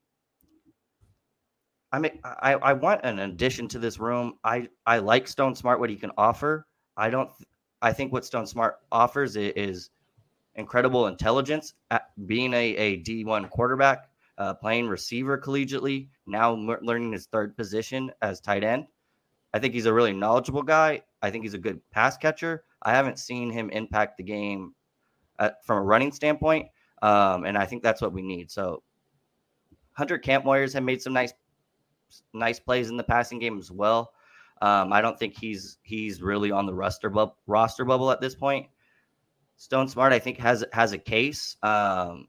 I mean, I, I want an addition to this room. I, I like Stone Smart, what he can offer. I don't, I think what Stone Smart offers is, is incredible intelligence at being a, a D one quarterback, uh, playing receiver collegiately, now m- learning his third position as tight end. I think he's a really knowledgeable guy. I think he's a good pass catcher. I haven't seen him impact the game at, from a running standpoint. Um, and I think that's what we need. So Hunter Kampmoyers have made some nice nice plays in the passing game as well. Um, I don't think he's he's really on the roster, bu- roster bubble at this point. Stone Smart, I think, has has a case. Um,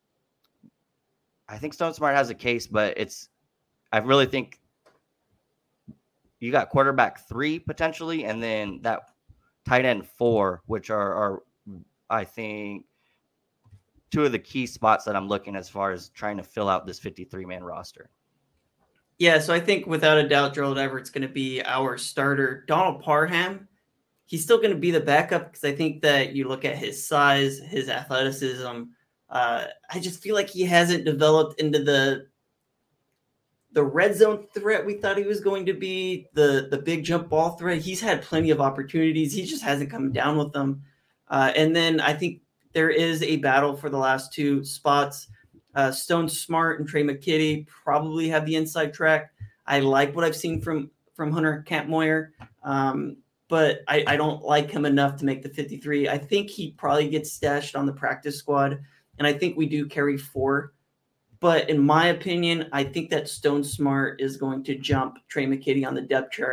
I think Stone Smart has a case, but it's I really think you got quarterback three potentially, and then that tight end four, which are, are I think, two of the key spots that I'm looking as far as trying to fill out this fifty-three man roster. Yeah, so I think without a doubt, Gerald Everett's going to be our starter. Donald Parham, he's still going to be the backup because I think that you look at his size, his athleticism. Uh, I just feel like he hasn't developed into the the red zone threat we thought he was going to be, the the big jump ball threat. He's had plenty of opportunities. He just hasn't come down with them. Uh, and then I think there is a battle for the last two spots. Uh, Stone Smart and Trey McKitty probably have the inside track. I like what I've seen from, from Hunter Kampmoyer, um, but I, I don't like him enough to make the fifty-three. I think he probably gets stashed on the practice squad, and I think we do carry four. But in my opinion, I think that Stone Smart is going to jump Trey McKitty on the depth chart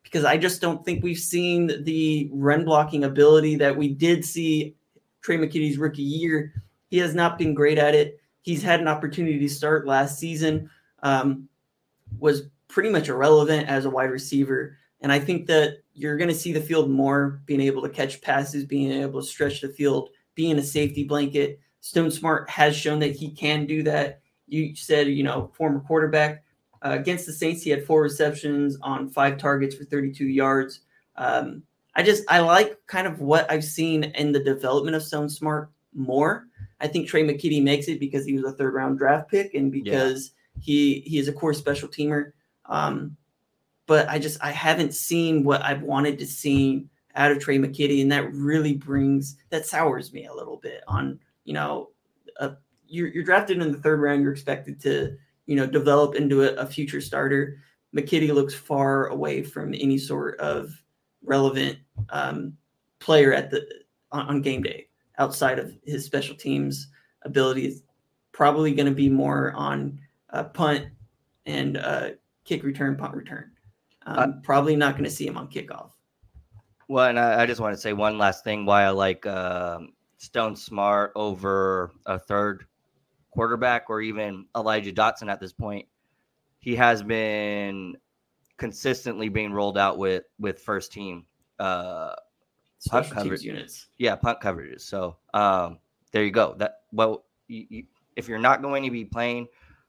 because I just don't think we've seen the run blocking ability that we did see Trey McKitty's rookie year. He has not been great at it. He's had an opportunity to start last season, um, was pretty much irrelevant as a wide receiver. And I think that you're going to see the field more, being able to catch passes, being able to stretch the field, being a safety blanket. Stone Smart has shown that he can do that. You said, you know, former quarterback. Uh, against the Saints, he had four receptions on five targets for thirty-two yards. Um, I just, I like kind of what I've seen in the development of Stone Smart more. I think Trey McKitty makes it because he was a third round draft pick and because yeah. he, he is a core special teamer. Um, but I just, I haven't seen what I've wanted to see out of Trey McKitty. And that really brings, that sours me a little bit on, you know, uh, you're, you're drafted in the third round. You're expected to, you know, develop into a, a future starter. McKitty looks far away from any sort of relevant um, player at the on, on game day outside of his special teams ability. Is probably going to be more on uh, punt and uh, kick return, punt return. Um, uh, probably not going to see him on kickoff. Well, and I, I just want to say one last thing why I like uh, Stone Smart over a third quarterback or even Elijah Dotson at this point. He has been consistently being rolled out with with first team uh punt coverage units. Yeah, punt coverages. So um there you go. That well, you, you, if you're not going to be playing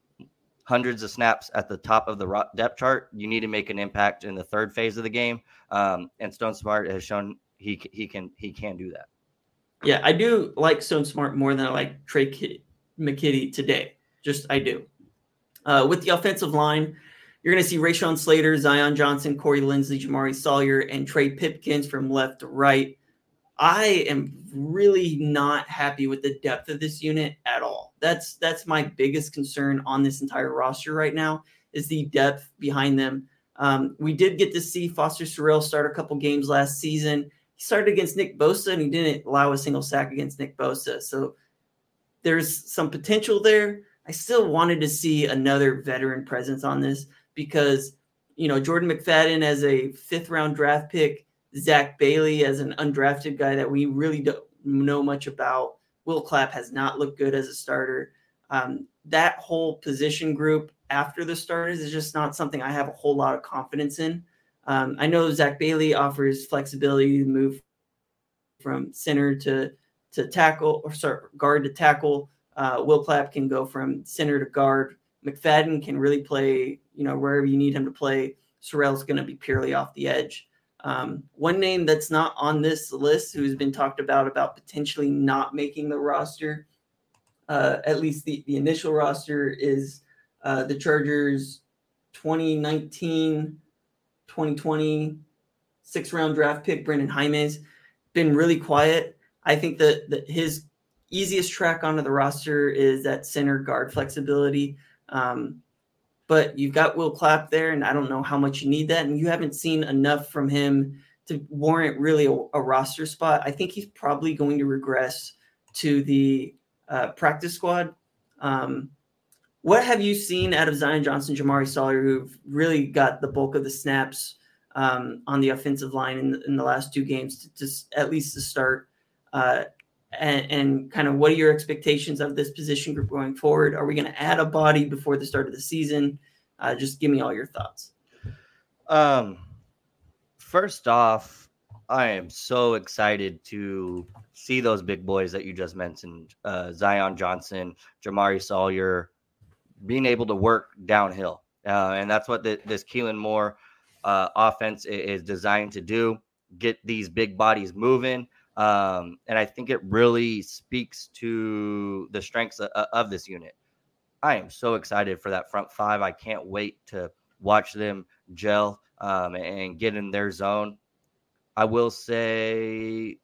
hundreds of snaps at the top of the depth chart, you need to make an impact in the third phase of the game. Um, and Stone Smart has shown he he can he can do that. Yeah, I do like Stone Smart more than I like Trey K- McKitty today. Just I do. Uh, with the offensive line, you're going to see Rashawn Slater, Zion Johnson, Corey Linsley, Jamari Sawyer, and Trey Pipkins from left to right. I am really not happy with the depth of this unit at all. That's that's my biggest concern on this entire roster right now is the depth behind them. Um, we did get to see Foster Sorrell start a couple games last season. He started against Nick Bosa, and he didn't allow a single sack against Nick Bosa. So there's some potential there. I still wanted to see another veteran presence on this because, you know, Jordan McFadden as a fifth round draft pick, Zach Bailey as an undrafted guy that we really don't know much about. Will Clapp has not looked good as a starter. Um, that whole position group after the starters is just not something I have a whole lot of confidence in. Um, I know Zach Bailey offers flexibility to move from center to, to tackle or sorry, guard to tackle. Uh, Will Clapp can go from center to guard. McFadden can really play, you know, wherever you need him to play. Sorrell's going to be purely off the edge. Um, one name that's not on this list who's been talked about, about potentially not making the roster, uh, at least the, the initial roster, is uh, the Chargers twenty nineteen twenty twenty six round draft pick, Brendan Jaimes. Been really quiet. I think that, that his easiest track onto the roster is that center guard flexibility. Um, but you've got Will Clapp there, and I don't know how much you need that. And you haven't seen enough from him to warrant really a, a roster spot. I think he's probably going to regress to the uh, practice squad. Um, what have you seen out of Zion Johnson, Jamari Sawyer, who've really got the bulk of the snaps um, on the offensive line in, in the last two games, to, to at least to start? Uh, And, and kind of what are your expectations of this position group going forward? Are we going to add a body before the start of the season? Uh, just give me all your thoughts. Um, first off, I am so excited to see those big boys that you just mentioned, uh, Zion Johnson, Jamari Sawyer, being able to work downhill. Uh, and that's what the, this Keelan Moore uh, offense is designed to do, get these big bodies moving. Um, and I think it really speaks to the strengths of, of this unit. I am so excited for that front five. I can't wait to watch them gel um, and get in their zone. I will say,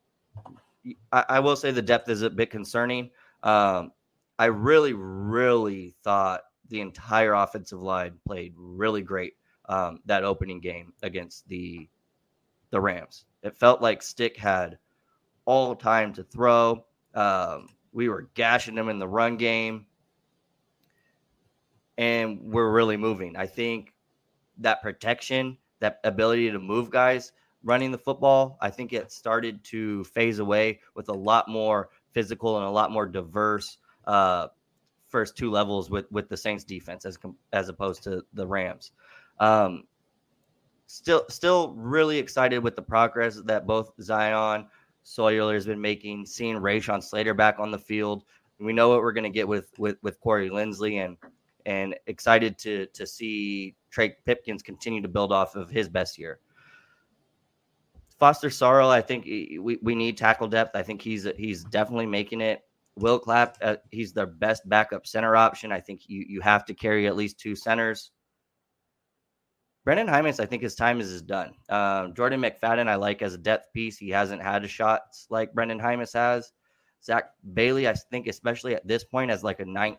I, I will say the depth is a bit concerning. Um, I really, really thought the entire offensive line played really great um, that opening game against the the Rams. It felt like Stick had all time to throw. Um, we were gashing them in the run game, and we're really moving. I think that protection that ability to move guys running the football, I think it started to phase away with a lot more physical and a lot more diverse uh, first two levels with, with the Saints defense as as opposed to the Rams. Um, still, still really excited with the progress that both Zion Sawyer has been making, seeing Rashawn Slater back on the field. We know what we're going to get with, with, with Corey Linsley, and and excited to to see Trey Pipkins continue to build off of his best year. Foster Sarl, I think we, we need tackle depth. I think he's he's definitely making it. Will Clapp, uh, he's their best backup center option. I think you you have to carry at least two centers. Brendan Hymas, I think his time is, is done. Um, Jordan McFadden, I like as a depth piece. He hasn't had a shot like Brendan Hymas has. Zach Bailey, I think, especially at this point, as like a ninth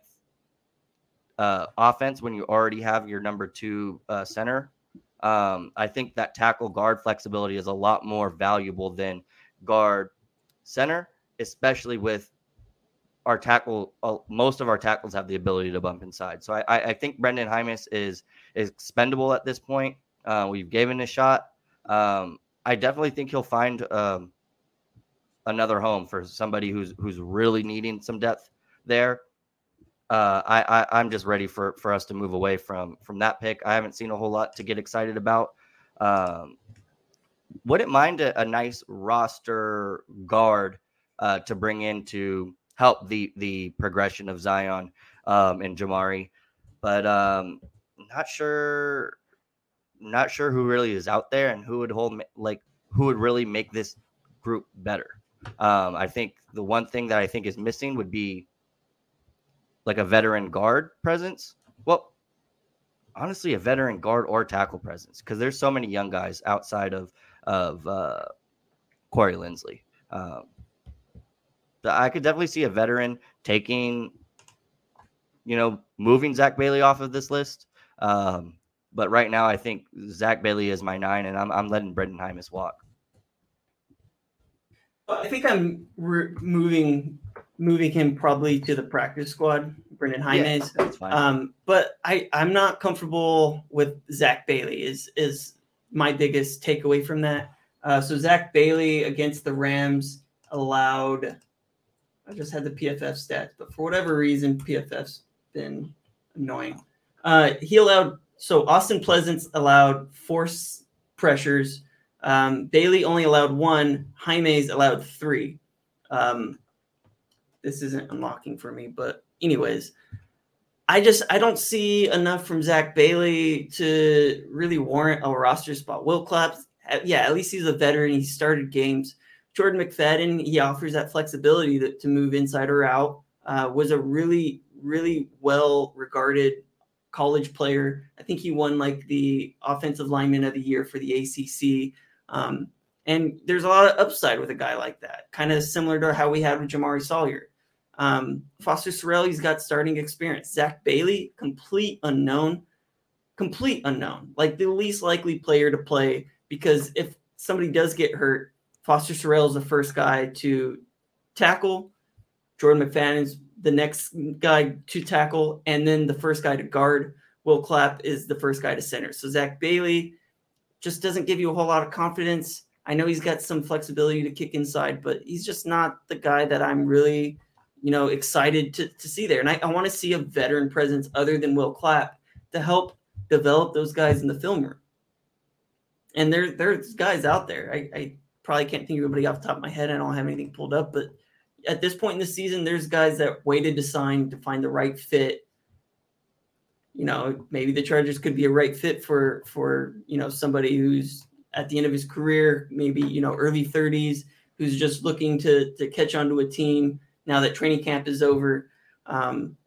uh, offense when you already have your number two uh, center. Um, I think that tackle guard flexibility is a lot more valuable than guard center, especially with our tackle. Uh, most of our tackles have the ability to bump inside. So I, I, I think Brendan Hymas is, is expendable at this point. Uh, we've given a shot. Um, I definitely think he'll find um, another home for somebody who's, who's really needing some depth there. Uh, I, I, I'm just ready for, for us to move away from, from that pick. I haven't seen a whole lot to get excited about. Um, wouldn't mind a, a nice roster guard uh, to bring in to help the, the progression of Zion um, and Jamari, but um, not sure, not sure who really is out there and who would hold, like, who would really make this group better. Um, I think the one thing that I think is missing would be like a veteran guard presence. Well, honestly, a veteran guard or tackle presence, because there's so many young guys outside of of uh, Corey Linsley. Um, I could definitely see a veteran taking, you know, moving Zach Bailey off of this list. Um, but right now, I think Zach Bailey is my nine, and I'm I'm letting Brendan Hymas walk. I think I'm re- moving moving him probably to the practice squad, Brendan Hymas. Yeah, that's fine. Um, but I, I'm not comfortable with Zach Bailey is is my biggest takeaway from that. Uh, so Zach Bailey against the Rams allowed, I just had the P F F stats, but for whatever reason, P F F's been annoying. Uh, he allowed, so Austin Pleasance allowed four pressures. Um, Bailey only allowed one. Hymes allowed three. Um, this isn't unlocking for me, but anyways, I just I don't see enough from Zach Bailey to really warrant a roster spot. Will Clapp, yeah, at least he's a veteran. He started games. Jordan McFadden, he offers that flexibility to, to move inside or out. Uh, was a really, really well-regarded college player. I think he won like the Offensive Lineman of the Year for the A C C. Um, and there's a lot of upside with a guy like that, kind of similar to how we had with Jamari Sawyer. Um, Foster Sarl, he's got starting experience. Zach Bailey, complete unknown, complete unknown, like the least likely player to play, because if somebody does get hurt, Foster Sarl is the first guy to tackle. Jordan McFadden's the next guy to tackle, and then the first guy to guard. Will Clapp is the first guy to center. So Zach Bailey just doesn't give you a whole lot of confidence. I know he's got some flexibility to kick inside, but he's just not the guy that I'm really, you know, excited to, to see there. And I, I want to see a veteran presence other than Will Clapp to help develop those guys in the film room. And there, there's guys out there. I, I probably can't think of anybody off the top of my head. I don't have anything pulled up, but at this point in the season, there's guys that waited to sign to find the right fit. You know, maybe the Chargers could be a right fit for, for, you know, somebody who's at the end of his career, maybe, you know, early thirties, who's just looking to, to catch onto a team now that training camp is over. Um,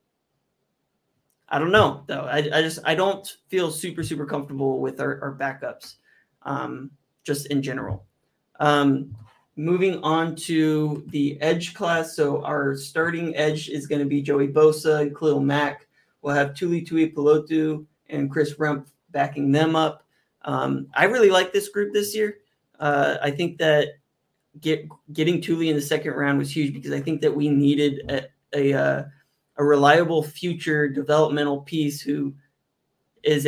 I don't know, though. I, I just, I don't feel super, super comfortable with our, our backups, um, just in general. Um, moving on to the edge class. So our starting edge is going to be Joey Bosa and Khalil Mack. We'll have Tuli Tuipulotu and Chris Rumpf backing them up. Um, I really like this group this year. Uh, I think that get, getting Tuli in the second round was huge because I think that we needed a, a, uh, a reliable future developmental piece who is a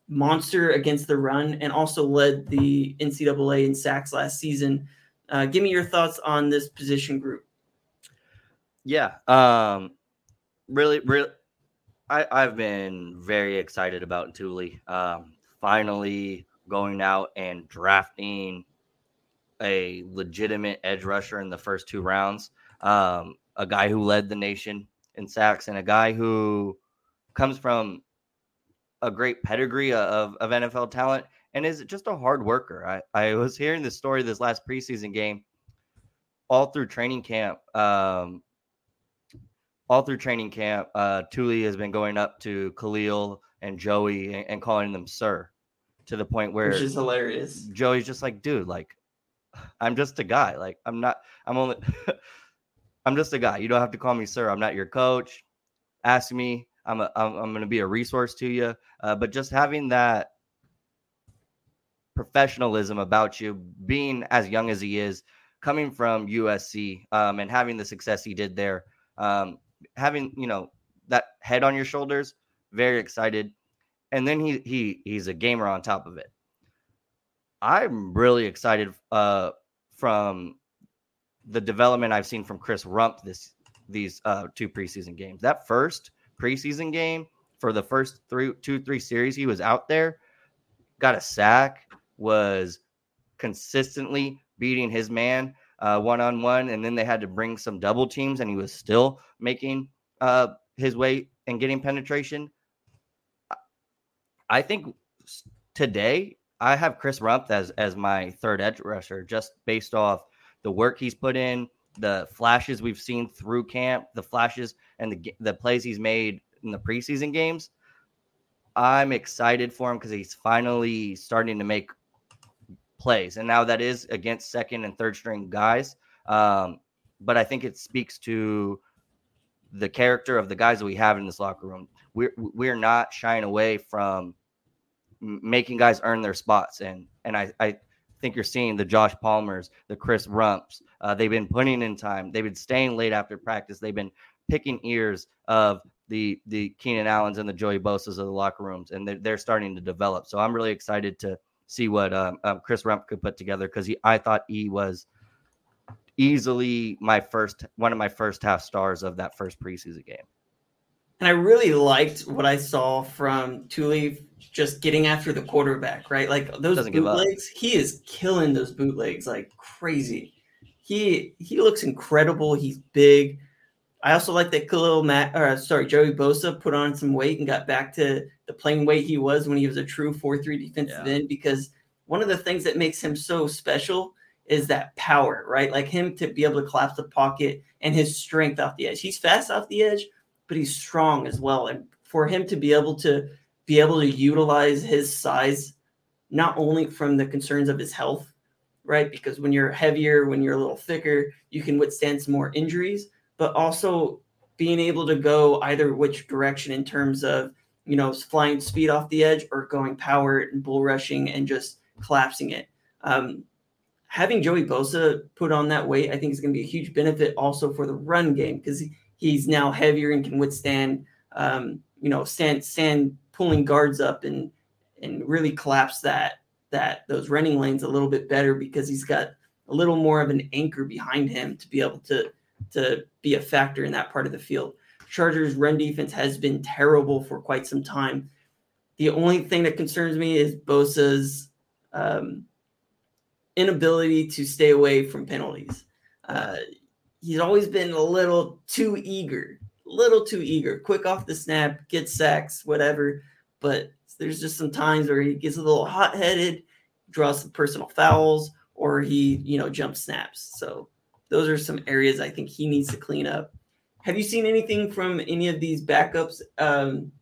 monster against the run and also led the N C double A in sacks last season. Uh, give me your thoughts on this position group. Yeah, um, really, really, I, I've been very excited about Tuli. Um, finally going out and drafting a legitimate edge rusher in the first two rounds, um, a guy who led the nation in sacks and a guy who comes from a great pedigree of, of N F L talent and is just a hard worker. I, I was hearing this story this last preseason game all through training camp. Um, all through training camp, uh, Tuli has been going up to Khalil and Joey and, and calling them sir, to the point where which is hilarious. Joey's just like, dude, like, I'm just a guy. Like, I'm not, I'm only, I'm just a guy. You don't have to call me sir. I'm not your coach. Ask me. I'm a, I'm, I'm going to be a resource to you. Uh, but just having that professionalism about you, being as young as he is, coming from U S C, um, and having the success he did there, um, having, you know, that head on your shoulders, very excited. And then he he he's a gamer on top of it. I'm really excited uh, from the development I've seen from Chris Rump this these uh, two preseason games. That first preseason game, for the first three, two, three series he was out there, got a sack, was consistently beating his man uh, one-on-one, and then they had to bring some double teams, and he was still making uh, his way and getting penetration. I think today I have Chris Rump as, as my third edge rusher, just based off the work he's put in, the flashes we've seen through camp, the flashes and the the plays he's made in the preseason games. I'm excited for him because he's finally starting to make plays. And now that is against second and third string guys. Um, but I think it speaks to the character of the guys that we have in this locker room. We're, we're not shying away from making guys earn their spots. And, and I, I think you're seeing the Josh Palmers, the Chris Rumps. Uh, they've been putting in time. They've been staying late after practice. They've been picking ears of the, the Keenan Allens and the Joey Bosa's of the locker rooms, and they're, they're starting to develop. So I'm really excited to see what um, um, Chris Rump could put together, because he, I thought he was easily my first, one of my first half stars of that first preseason game. And I really liked what I saw from Tuli just getting after the quarterback, right? Like those Doesn't give up. bootlegs, he is killing those bootlegs like crazy. He he looks incredible. He's big. I also like that Khalil Matt, or sorry, Joey Bosa put on some weight and got back to the playing weight he was when he was a true four three defensive Yeah. end, because one of the things that makes him so special is that power, right? Like him to be able to collapse the pocket and his strength off the edge. He's fast off the edge, but he's strong as well. And for him to be able to be able to utilize his size, not only from the concerns of his health, right? Because when you're heavier, when you're a little thicker, you can withstand some more injuries, but also being able to go either which direction in terms of, you know, flying speed off the edge or going power and bull rushing and just collapsing it. Um, having Joey Bosa put on that weight, I think is going to be a huge benefit also for the run game, because he, he's now heavier and can withstand, um, you know, stand, stand pulling guards up and, and really collapse that, that those running lanes a little bit better, because he's got a little more of an anchor behind him to be able to, to be a factor in that part of the field. Chargers run defense has been terrible for quite some time. The only thing that concerns me is Bosa's um, inability to stay away from penalties. Uh, he's always been a little too eager, little too eager, quick off the snap, get sacks, whatever. But there's just some times where he gets a little hot-headed, draws some personal fouls, or he, you know, jump snaps. So those are some areas I think he needs to clean up. Have you seen anything from any of these backups? Um,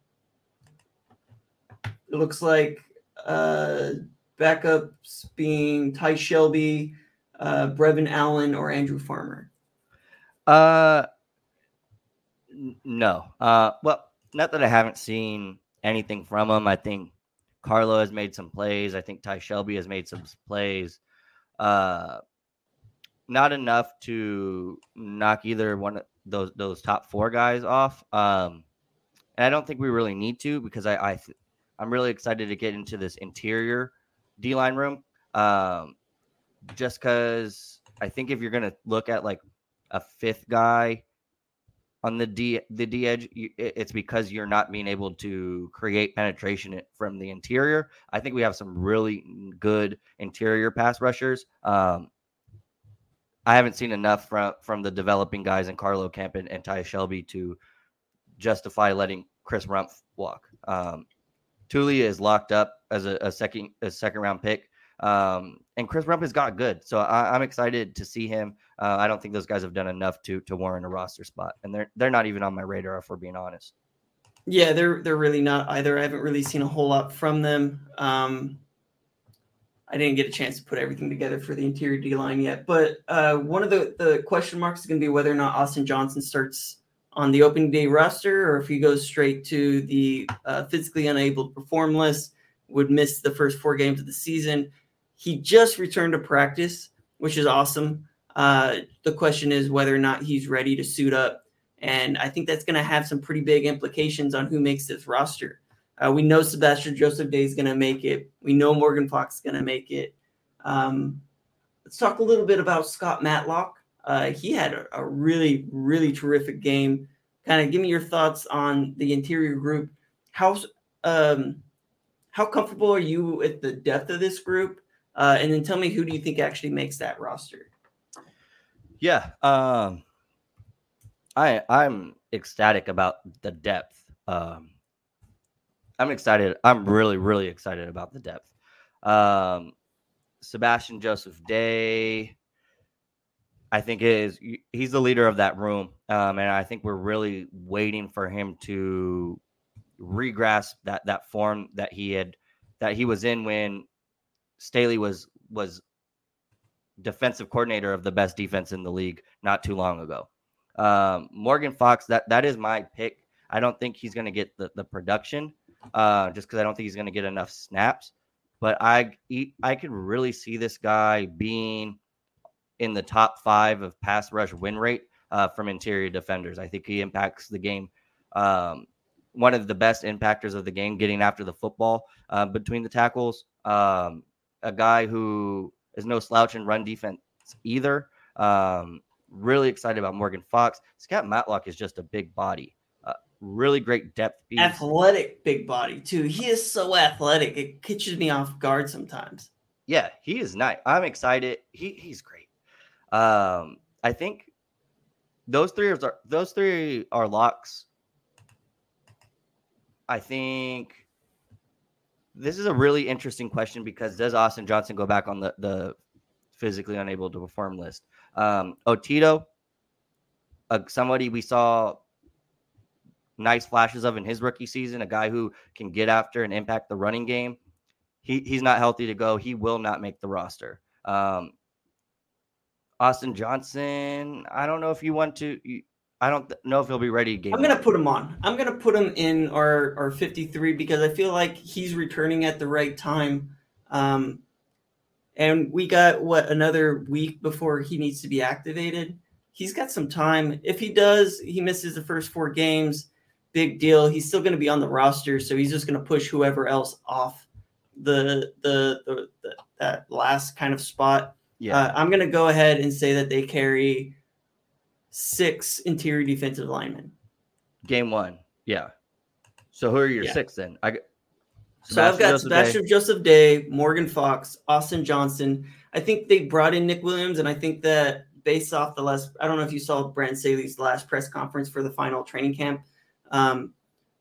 it looks like uh, backups being Ty Shelby, uh, Brevin Allen, or Andrew Farmer. Uh, n- no. Uh, well, not that I haven't seen anything from him. I think Carlo has made some plays. I think Ty Shelby has made some plays. Uh, not enough to knock either one of those those top four guys off. Um, and I don't think we really need to, because I I, th- I'm really excited to get into this interior D-line room. Um, just because I think if you're going to look at like a fifth guy on the D the D edge, you, it's because you're not being able to create penetration from the interior. I think we have some really good interior pass rushers. Um, I haven't seen enough from from the developing guys in Carlo Kemp and, and Ty Shelby to justify letting Chris Rumpf walk. Um, Tuli is locked up as a, a second a second round pick. Um, and Chris Rumpf has got good. So I, I'm excited to see him. Uh, I don't think those guys have done enough to to warrant a roster spot. And they're they're not even on my radar, if we're being honest. Yeah, they're they're really not either. I haven't really seen a whole lot from them. Um, I didn't get a chance to put everything together for the interior D-line yet. But uh, one of the, the question marks is going to be whether or not Austin Johnson starts on the opening day roster or if he goes straight to the uh, physically unable to perform list, would miss the first four games of the season. He just returned to practice, which is awesome. Uh, the question is whether or not he's ready to suit up. And I think that's going to have some pretty big implications on who makes this roster. Uh, we know Sebastian Joseph Day is going to make it. We know Morgan Fox is going to make it. Um, let's talk a little bit about Scott Matlock. Uh, he had a, a really, really terrific game. Kind of give me your thoughts on the interior group. How, um, how comfortable are you with the depth of this group? Uh, and then tell me, who do you think actually makes that roster? Yeah, um, I I'm ecstatic about the depth. Um, I'm excited. I'm really really excited about the depth. Um, Sebastian Joseph Day, I think is he's the leader of that room, um, and I think we're really waiting for him to regrasp that that form that he had that he was in when Staley was was defensive coordinator of the best defense in the league not too long ago. Um, Morgan Fox, that that is my pick. I don't think he's going to get the, the production uh, just because I don't think he's going to get enough snaps. But I I could really see this guy being in the top five of pass rush win rate uh, from interior defenders. I think he impacts the game. Um, one of the best impactors of the game, getting after the football uh, between the tackles. Um, a guy who is no slouch in run defense either. Um, really excited about Morgan Fox. Scott Matlock is just a big body. Uh, really great depth piece. Athletic big body, too. He is so athletic. It catches me off guard sometimes. Yeah, he is nice. I'm excited. He He's great. Um, I think those three are those three are locks. I think this is a really interesting question because does Austin Johnson go back on the, the physically unable to perform list? Um, Otito, uh, somebody we saw nice flashes of in his rookie season, a guy who can get after and impact the running game. He He's not healthy to go. He will not make the roster. Um, Austin Johnson, I don't know if you want to you, – I don't know if he'll be ready. Game I'm going to put him on. I'm going to put him in our, our fifty-three because I feel like he's returning at the right time. Um, and we got, what, another week before he needs to be activated. He's got some time. If he does, he misses the first four games, big deal. He's still going to be on the roster, so he's just going to push whoever else off the the, the, the that last kind of spot. Yeah. Uh, I'm going to go ahead and say that they carry – six interior defensive linemen. Game one. Yeah. So who are your yeah. six then? I So I've got Joseph Sebastian Day. Joseph Day, Morgan Fox, Austin Johnson. I think they brought in Nick Williams, and I think that based off the last – I don't know if you saw Brandon Staley's last press conference for the final training camp. Um,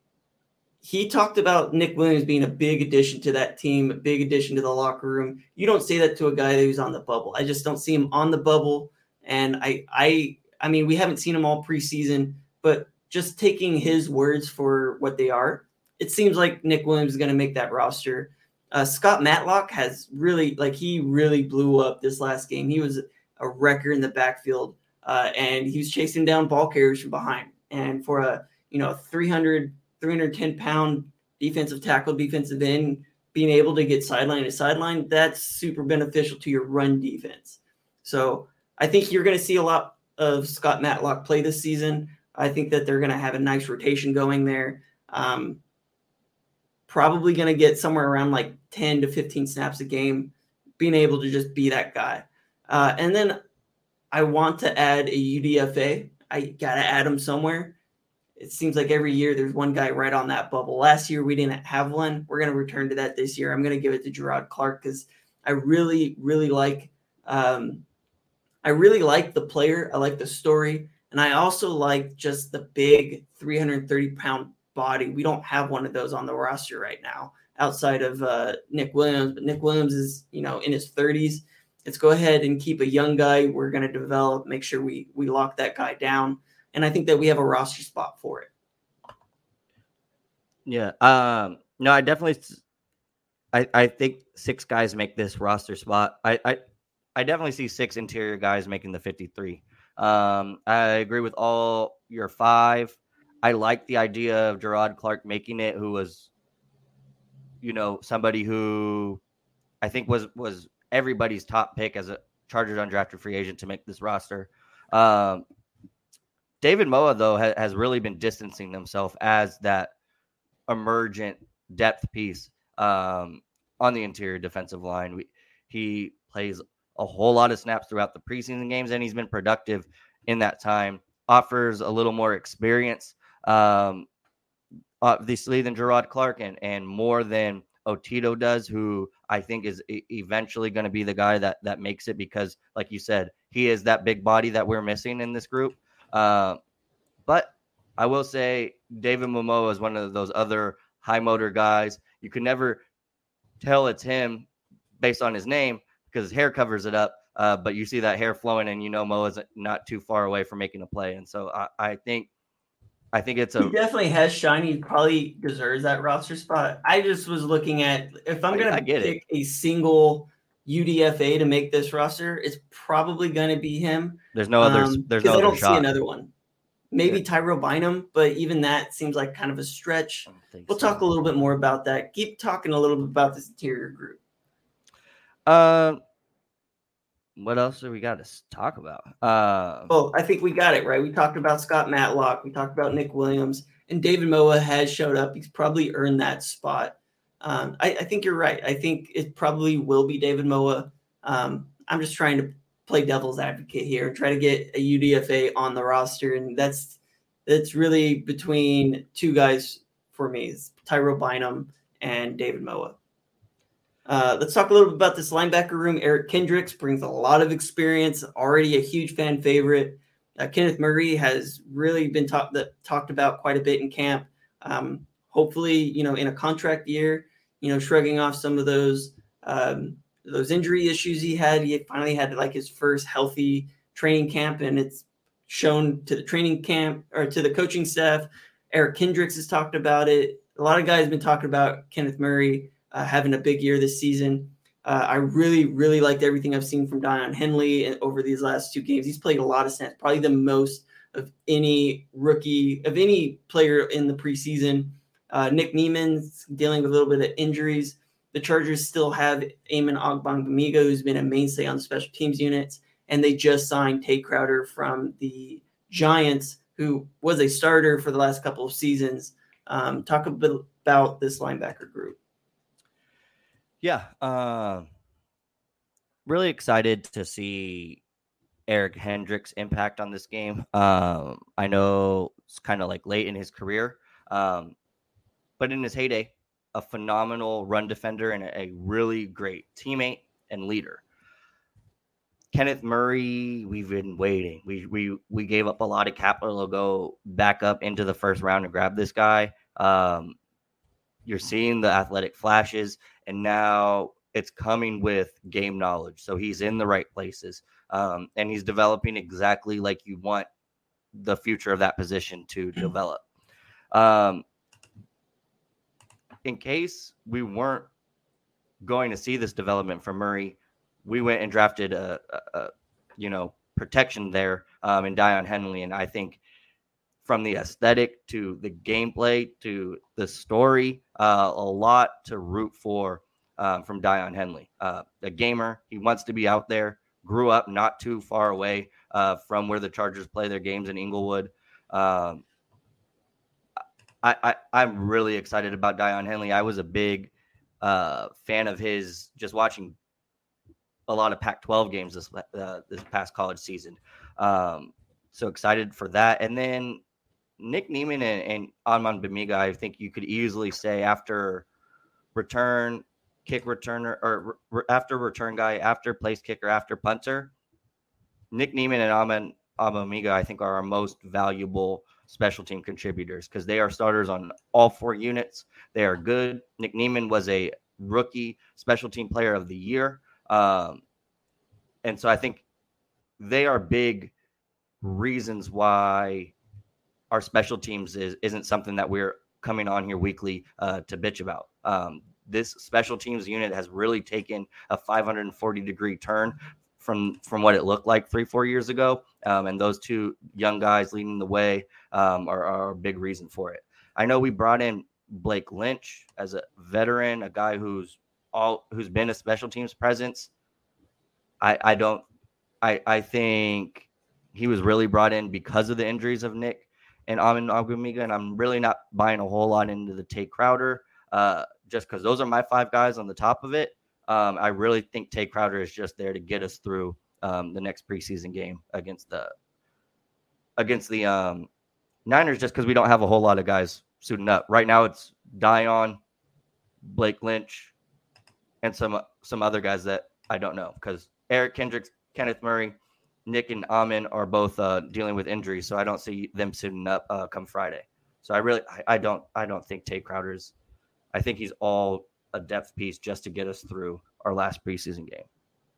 he talked about Nick Williams being a big addition to that team, a big addition to the locker room. You don't say that to a guy who's on the bubble. I just don't see him on the bubble, and I I – I mean, we haven't seen him all preseason, but just taking his words for what they are, it seems like Nick Williams is going to make that roster. Uh, Scott Matlock has really, like, he really blew up this last game. He was a wrecker in the backfield, uh, and he was chasing down ball carriers from behind. And for a, you know, three hundred, three hundred ten pound defensive tackle, defensive end, being able to get sideline to sideline, that's super beneficial to your run defense. So I think you're going to see a lot of Scott Matlock play this season. I think that they're going to have a nice rotation going there. Um, probably going to get somewhere around like ten to fifteen snaps a game, being able to just be that guy. Uh, and then I want to add a U D F A. I got to add him somewhere. It seems like every year there's one guy right on that bubble. Last year we didn't have one. We're going to return to that this year. I'm going to give it to Gerard Clark because I really, really like um, I really like the player. I like the story. And I also like just the big three hundred thirty pound body. We don't have one of those on the roster right now outside of uh, Nick Williams. But Nick Williams is, you know, in his thirties. Let's go ahead and keep a young guy we're going to develop, make sure we we lock that guy down. And I think that we have a roster spot for it. Yeah. Um, no, I definitely I, I think six guys make this roster spot. I, I I definitely see six interior guys making the fifty-three. Um, I agree with all your five. I like the idea of Gerard Clark making it, who was, you know, somebody who I think was was everybody's top pick as a Chargers undrafted free agent to make this roster. Um, David Moa, though, ha- has really been distancing himself as that emergent depth piece um, on the interior defensive line. We, he plays a whole lot of snaps throughout the preseason games, and he's been productive in that time. Offers a little more experience, um, obviously, than Gerard Clark, and, and more than Otito does, who I think is e- eventually going to be the guy that that makes it because, like you said, he is that big body that we're missing in this group. Uh, but I will say David Momoa is one of those other high motor guys. You can never tell it's him based on his name because his hair covers it up. Uh, but you see that hair flowing and you know Moa's not too far away from making a play. And so I, I think I think it's a he definitely has shine. He probably deserves that roster spot. I just was looking at if I'm going to pick it. a single U D F A to make this roster, it's probably going to be him. There's no other. Um, there's no other I don't shot. see another one. Maybe yeah. Tyrell Bynum, but even that seems like kind of a stretch. We'll so. talk a little bit more about that. Keep talking a little bit about this interior group. Um. Uh, what else do we got to talk about? Uh, well, I think we got it right. We talked about Scott Matlock. We talked about Nick Williams, and David Moa has showed up. He's probably earned that spot. Um, I, I think you're right. I think it probably will be David Moa. Um, I'm just trying to play devil's advocate here, try to get a U D F A on the roster, and that's that's really between two guys for me, it's Tyrell Bynum and David Moa. Uh, let's talk a little bit about this linebacker room. Eric Kendricks brings a lot of experience, already a huge fan favorite. Uh, Kenneth Murray has really been talk- that, talked about quite a bit in camp. Um, hopefully, you know, in a contract year, you know, shrugging off some of those um, those injury issues he had. He finally had like his first healthy training camp, and it's shown to the training camp or to the coaching staff. Eric Kendricks has talked about it. A lot of guys have been talking about Kenneth Murray uh, having a big year this season. Uh, I really, really liked everything I've seen from Dion Henley over these last two games. He's played a lot of snaps, probably the most of any rookie, of any player in the preseason. Uh, Nick Neiman's dealing with a little bit of injuries. The Chargers still have Eamon Ogbongbemiga, who's been a mainstay on the special teams units, and they just signed Tate Crowder from the Giants, who was a starter for the last couple of seasons. Um, talk a bit about this linebacker group. Yeah, uh, really excited to see Eric Kendricks' impact on this game. Um, I know it's kind of like late in his career, um, but in his heyday, a phenomenal run defender and a, a really great teammate and leader. Kenneth Murray, we've been waiting. We we we gave up a lot of capital to go back up into the first round and grab this guy. Um, you're seeing the athletic flashes, and now it's coming with game knowledge. So he's in the right places, um, and he's developing exactly like you want the future of that position to develop. Um, in case we weren't going to see this development from Murray, we went and drafted a, a, a you know, protection there um, in Dion Henley. And I think from the aesthetic to the gameplay to the story, uh, a lot to root for um, from Dion Henley. Uh, a gamer, he wants to be out there, grew up not too far away uh, from where the Chargers play their games in Inglewood. Um, I, I I'm really excited about Daiyan Henley. I was a big uh, fan of his just watching a lot of Pac twelve games this uh, this past college season. Um, so excited for that. And then Nick Niemann and, and Adnan Bamiga, I think you could easily say after return, kick returner, or re- after return guy, after place kicker, after punter, Nick Niemann and Adnan Bamiga, I think, are our most valuable special team contributors because they are starters on all four units. They are good. Nick Niemann was a rookie special team player of the year. Um, and so I think they are big reasons why our special teams is, isn't something that we're coming on here weekly uh, to bitch about. Um, this special teams unit has really taken a five hundred forty degree turn from, from what it looked like three, four years ago. Um, and those two young guys leading the way um, are, are a big reason for it. I know we brought in Blake Lynch as a veteran, a guy who's all who's been a special teams presence. I, I don't I I think he was really brought in because of the injuries of Nick and Adnan Bamiga, and I'm really not buying a whole lot into the Tay Crowder uh, just because those are my five guys on the top of it. Um, I really think Tay Crowder is just there to get us through um, the next preseason game against the against the um, Niners, just because we don't have a whole lot of guys suiting up right now. It's Daiyan, Blake Lynch, and some some other guys that I don't know because Eric Kendricks, Kenneth Murray, Nick and Amin are both uh, dealing with injuries, so I don't see them suiting up uh, come Friday. So I really, I, I don't, I don't think Tay Crowder's. I think he's all a depth piece just to get us through our last preseason game.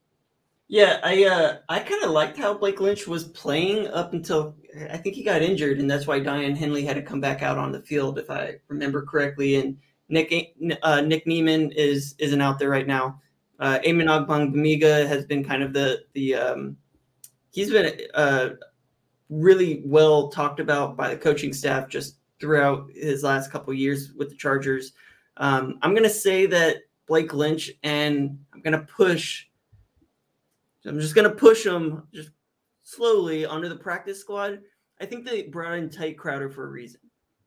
Yeah, I uh, I kind of liked how Blake Lynch was playing up until I think he got injured, and that's why Daiyan Henley had to come back out on the field, if I remember correctly. And Nick uh, Nick Niemann is isn't out there right now. Uh, Eamon Ogbongbemiga has been kind of the the um, he's been uh, really well talked about by the coaching staff just throughout his last couple of years with the Chargers. Um, I'm gonna say that Blake Lynch, and I'm gonna push. I'm just going to push them just slowly onto the practice squad. I think they brought in Tay Crowder for a reason.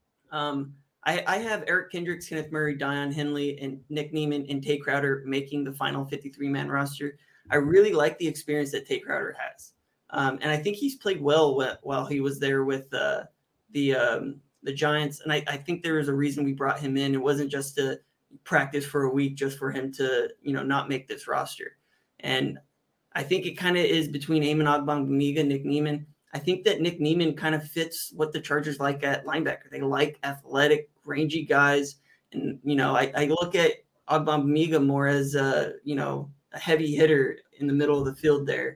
Um, I, I have Eric Kendricks, Kenneth Murray, Daiyan Henley, and Nick Niemann and Tay Crowder making the final fifty-three man roster. I really like the experience that Tay Crowder has. Um, and I think he's played well wh- while he was there with uh, the um, the Giants. And I, I think there was a reason we brought him in. It wasn't just to practice for a week just for him to, you know, not make this roster. And I think it kind of is between Eamon Ogbongbemiga, Nick Niemann. I think that Nick Niemann kind of fits what the Chargers like at linebacker. They like athletic, rangy guys. And, you know, I, I look at Ogbongbemiga more as a, you know, a heavy hitter in the middle of the field there.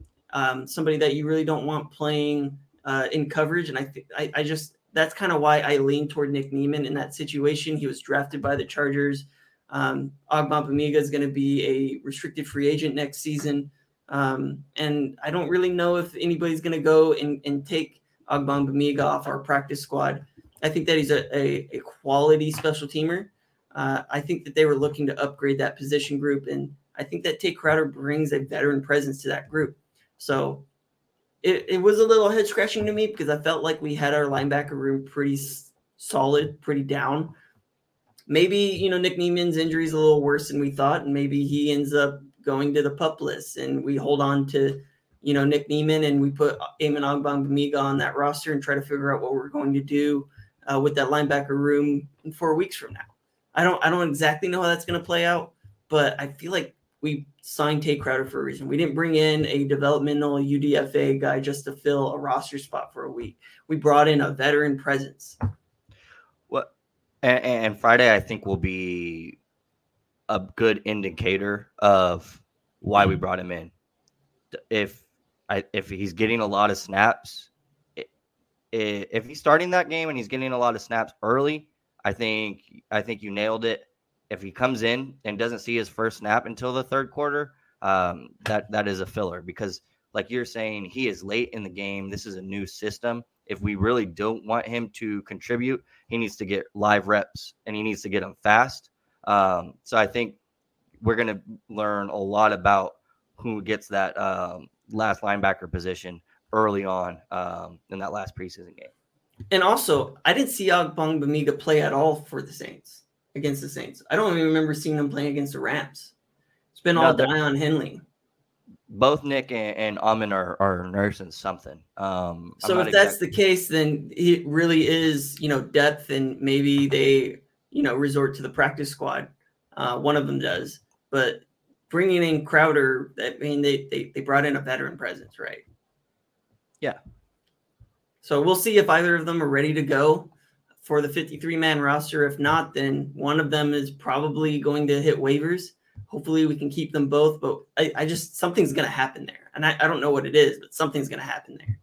Um, somebody that you really don't want playing uh, in coverage. And I think I, I just, that's kind of why I lean toward Nick Niemann in that situation. He was drafted by the Chargers. Um, Ogbongbemiga is going to be a restricted free agent next season. Um, and I don't really know if anybody's going to go and, and take Ogbongbemiga off our practice squad. I think that he's a, a, a quality special teamer. Uh, I think that they were looking to upgrade that position group. And I think that Tay Crowder brings a veteran presence to that group. So it, it was a little head scratching to me because I felt like we had our linebacker room pretty s- solid, pretty down. Maybe, you know, Nick Niemann's injury is a little worse than we thought. And maybe he ends up going to the PUP list and we hold on to, you know, Nick Niemann and we put Eamon Ogbongbemiga on that roster and try to figure out what we're going to do uh, with that linebacker room in four weeks from now. I don't, I don't exactly know how that's going to play out, but I feel like we signed Tay Crowder for a reason. We didn't bring in a developmental U D F A guy just to fill a roster spot for a week. We brought in a veteran presence. What? And, and Friday, I think will be a good indicator of why we brought him in. If I, if he's getting a lot of snaps, if he's starting that game and he's getting a lot of snaps early, I think I think you nailed it. If he comes in and doesn't see his first snap until the third quarter, um, that that is a filler because, like you're saying, he is late in the game. This is a new system. If we really don't want him to contribute, he needs to get live reps and he needs to get them fast. Um, so I think we're going to learn a lot about who gets that um, last linebacker position early on um, in that last preseason game. And also, I didn't see Ogbongbemiga play at all for the Saints, against the Saints. I don't even remember seeing him playing against the Rams. It's been No, all they're- Dion Henley. Both Nick and, and Amon are, are nursing something. Um, I'm So not if that's exact- the case, then it really is, you know, depth, and maybe they, you know, resort to the practice squad. Uh, one of them does. But bringing in Crowder, I mean, they, they, they brought in a veteran presence, right? Yeah. So we'll see if either of them are ready to go for the fifty-three man roster. If not, then one of them is probably going to hit waivers. Hopefully we can keep them both, but I, I just, something's going to happen there. And I, I don't know what it is, but something's going to happen there.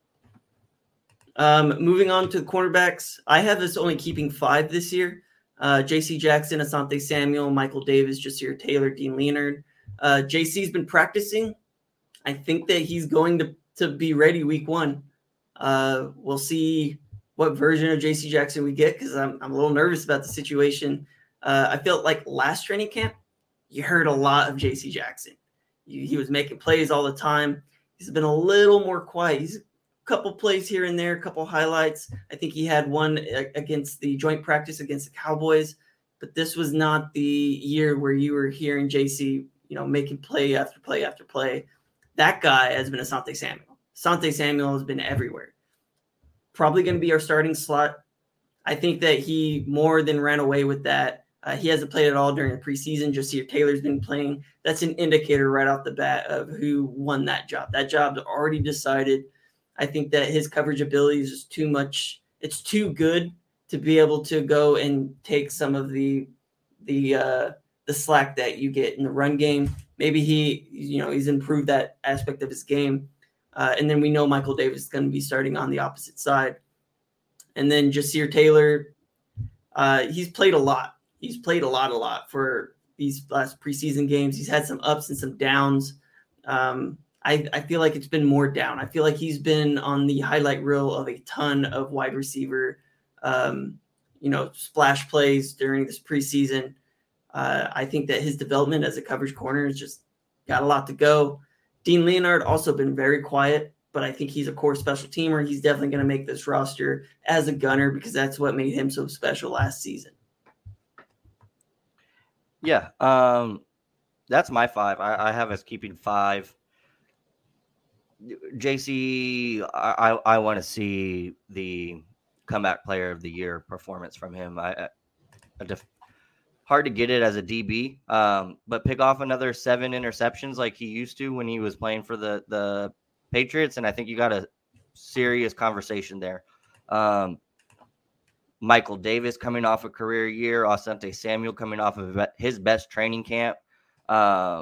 Um, moving on to the cornerbacks, I have us only keeping five this year. Uh, J C Jackson, Asante Samuel, Michael Davis, Jasir Taylor, Dean Leonard. Uh, J C's been practicing. I think that he's going to, to be ready week one. Uh, we'll see what version of J C Jackson we get, because I'm, I'm a little nervous about the situation. Uh, I felt like last training camp, you heard a lot of J C Jackson. He, he was making plays all the time. He's been a little more quiet. He's a couple plays here and there, a couple highlights. I think he had one against the joint practice against the Cowboys, but this was not the year where you were hearing J C, you know, making play after play after play. That guy has been Asante Samuel. Asante Samuel has been everywhere. Probably going to be our starting slot. I think that he more than ran away with that. Uh, he hasn't played at all during the preseason. Jasir Taylor's been playing. That's an indicator right off the bat of who won that job. That job's already decided. I think that his coverage abilities is too much. It's too good to be able to go and take some of the the uh, the slack that you get in the run game. Maybe he, you know, he's improved that aspect of his game. Uh, and then we know Michael Davis is going to be starting on the opposite side. And then Jasir Taylor, uh, he's played a lot. He's played a lot, a lot for these last preseason games. He's had some ups and some downs. Um, I, I feel like it's been more down. I feel like he's been on the highlight reel of a ton of wide receiver, um, you know, splash plays during this preseason. Uh, I think that his development as a coverage corner has just got a lot to go. Dean Leonard also been very quiet, but I think he's a core special teamer. He's definitely going to make this roster as a gunner, because that's what made him so special last season. Yeah, um, that's my five. I, I have us keeping five. J C, I, I, I want to see the comeback player of the year performance from him. I, I, I def- hard to get it as a D B, um, but pick off another seven interceptions like he used to when he was playing for the, the Patriots, and I think you got a serious conversation there. Um, Michael Davis coming off a career year, Asante Samuel coming off of his best training camp. Uh,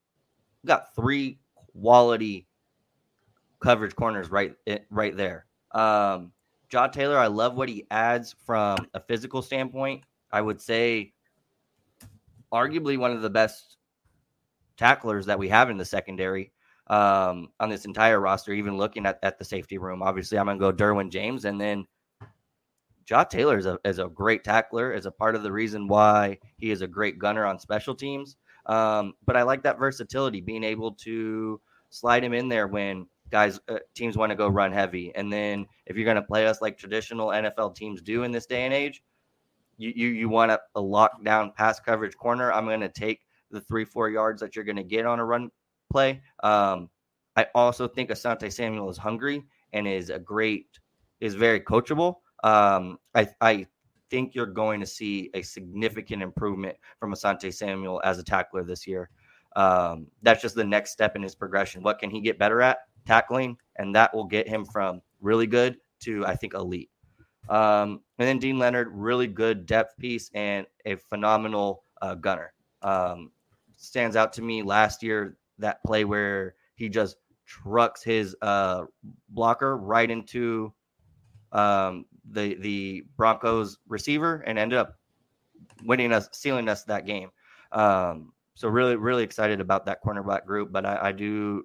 got three quality coverage corners right right there. Um, Jaw Taylor, I love what he adds from a physical standpoint. I would say arguably one of the best tacklers that we have in the secondary um, on this entire roster, even looking at, at the safety room. Obviously, I'm going to go Derwin James, and then Jaw Taylor is a, is a great tackler, is a part of the reason why he is a great gunner on special teams. Um, but I like that versatility, being able to slide him in there when guys, uh, teams want to go run heavy. And then if you're going to play us like traditional N F L teams do in this day and age, you you, you want a, a lockdown pass coverage corner. I'm going to take the three, four yards that you're going to get on a run play. Um, I also think Asante Samuel is hungry and is a great, is very coachable. Um, I, I think you're going to see a significant improvement from Asante Samuel as a tackler this year. Um, that's just the next step in his progression. What can he get better at? Tackling, and that will get him from really good to, I think, elite. Um, and then Dean Leonard, really good depth piece and a phenomenal uh, gunner. Um, stands out to me last year, that play where he just trucks his uh, blocker right into um, the the Broncos receiver and ended up winning us, sealing us that game. Um, so really, really excited about that cornerback group. But I, I do,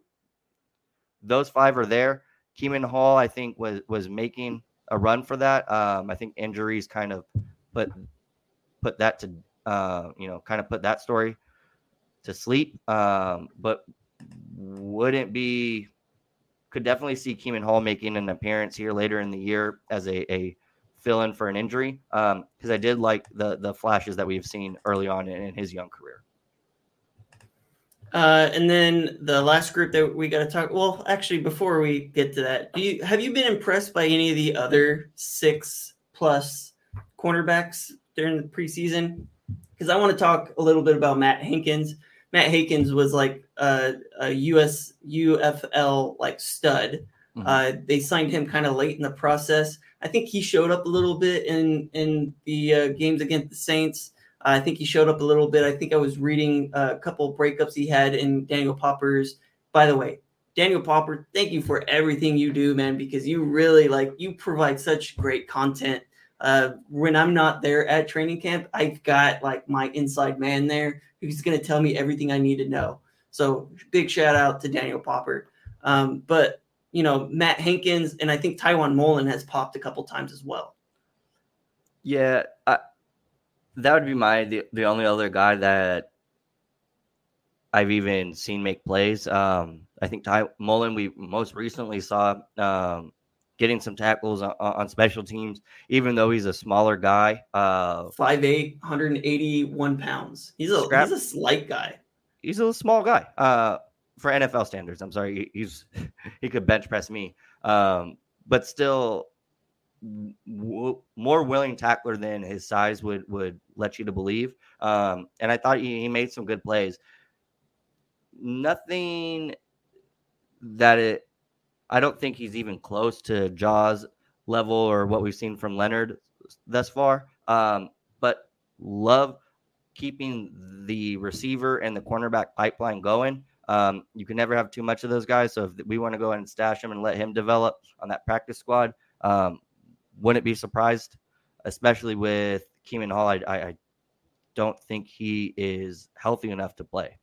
those five are there. Keeman Hall, I think, was was making a run for that. Um, I think injuries kind of put put that to uh, you know, kind of put that story to sleep. Um, but wouldn't be could definitely see Keeman Hall making an appearance here later in the year as a, a fill-in for an injury, because um, I did like the the flashes that we've seen early on in, in his young career. Uh, and then the last group that we got to talk. Well, actually, before we get to that, do you have you been impressed by any of the other six plus cornerbacks during the preseason? Because I want to talk a little bit about Matt Hankins. Matt Hankins was like a, a U S U F L like stud. Mm-hmm. Uh, they signed him kind of late in the process. I think he showed up a little bit in in the uh, games against the Saints. I think he showed up a little bit. I think I was reading a couple of breakups he had in Daniel Popper's. By the way, Daniel Popper, thank you for everything you do, man, because you really like you provide such great content. Uh, when I'm not there at training camp, I've got like my inside man there who's going to tell me everything I need to know. So big shout out to Daniel Popper. Um, but, you know, Matt Hankins and I think Tywone Mullen has popped a couple times as well. Yeah, I, that would be my the, the only other guy that I've even seen make plays. Um, I think Ty Mullen we most recently saw um, getting some tackles on, on special teams, even though he's a smaller guy. Uh, five eight, one hundred eighty-one pounds. He's a scrap, he's a slight guy. He's a small guy uh, for N F L standards. I'm sorry, he, he's he could bench press me, um, but still. W- more willing tackler than his size would would let you to believe, um, and I thought he, he made some good plays. Nothing that it, I don't think he's even close to Jaws level or what we've seen from Leonard thus far. Um, but love keeping the receiver and the cornerback pipeline going. Um, you can never have too much of those guys, so if we want to go ahead and stash him and let him develop on that practice squad. Um, Wouldn't be surprised, especially with Keeman Hall. I, I, I don't think he is healthy enough to play.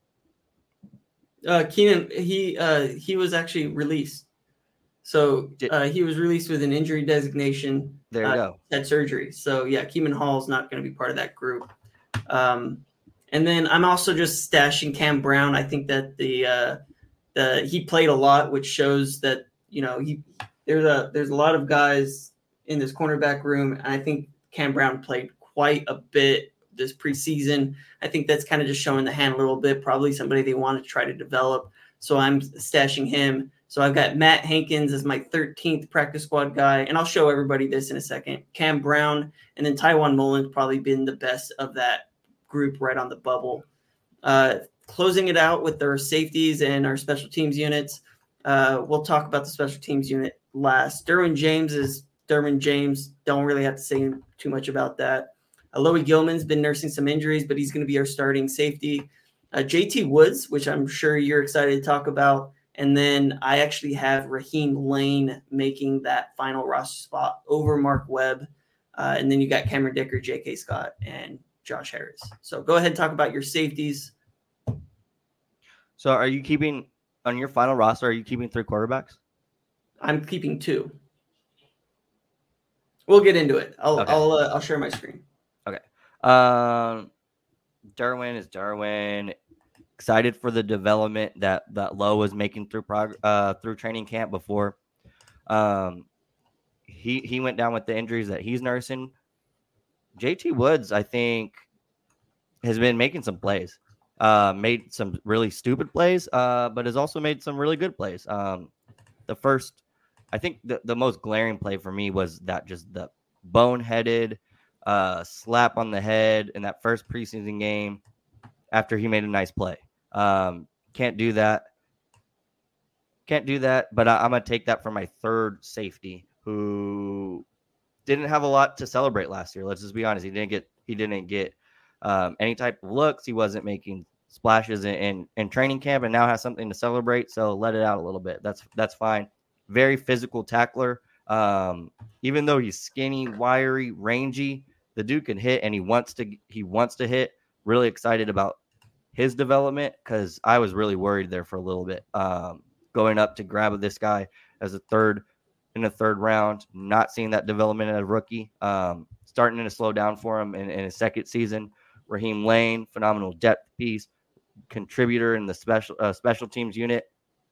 Uh, Keenan, he uh, he was actually released. So uh, he was released with an injury designation. There you uh, go. Had surgery. So, yeah, Keeman Hall is not going to be part of that group. Um, and then I'm also just stashing Cam Brown. I think that the uh, the he played a lot, which shows that, you know, he there's a there's a lot of guys in this cornerback room. And I think Cam Brown played quite a bit this preseason. I think that's kind of just showing the hand a little bit, probably somebody they want to try to develop. So I'm stashing him. So I've got Matt Hankins as my thirteenth practice squad guy. And I'll show everybody this in a second. Cam Brown and then Tywone Mullen's probably been the best of that group right on the bubble. Uh, closing it out with our safeties and our special teams units. Uh, we'll talk about the special teams unit last. Derwin James is Derwin James, don't really have to say too much about that. Alohi Gilman's been nursing some injuries, but he's going to be our starting safety. Uh, J T Woods, which I'm sure you're excited to talk about. And then I actually have Raheem Lane making that final roster spot over Mark Webb. Uh, and then you got Cameron Dicker, J K Scott, and Josh Harris. So go ahead and talk about your safeties. So are you keeping, on your final roster, are you keeping three quarterbacks? I'm keeping two. We'll get into it. I'll okay. I'll uh, I'll share my screen. Okay. Um, Derwin is Derwin. Excited for the development that that Lowe was making through prog- uh through training camp before. Um, he he went down with the injuries that he's nursing. J T Woods, I think, has been making some plays. Uh, made some really stupid plays. Uh, but has also made some really good plays. Um, the first. I think the, the most glaring play for me was that just the boneheaded uh, slap on the head in that first preseason game after he made a nice play. Um, can't do that. Can't do that, but I, I'm going to take that for my third safety who didn't have a lot to celebrate last year. Let's just be honest. He didn't get he didn't get um, any type of looks. He wasn't making splashes in, in, in training camp and now has something to celebrate, so let it out a little bit. That's that's fine. Very physical tackler. Um, even though he's skinny, wiry, rangy, the dude can hit, and he wants to. He wants to hit. Really excited about his development because I was really worried there for a little bit. Um, going up to grab this guy as a third in the third round, not seeing that development as a rookie. Um, starting to slow down for him in, in his second season. Raheem Lane, phenomenal depth piece, contributor in the special uh, special teams unit.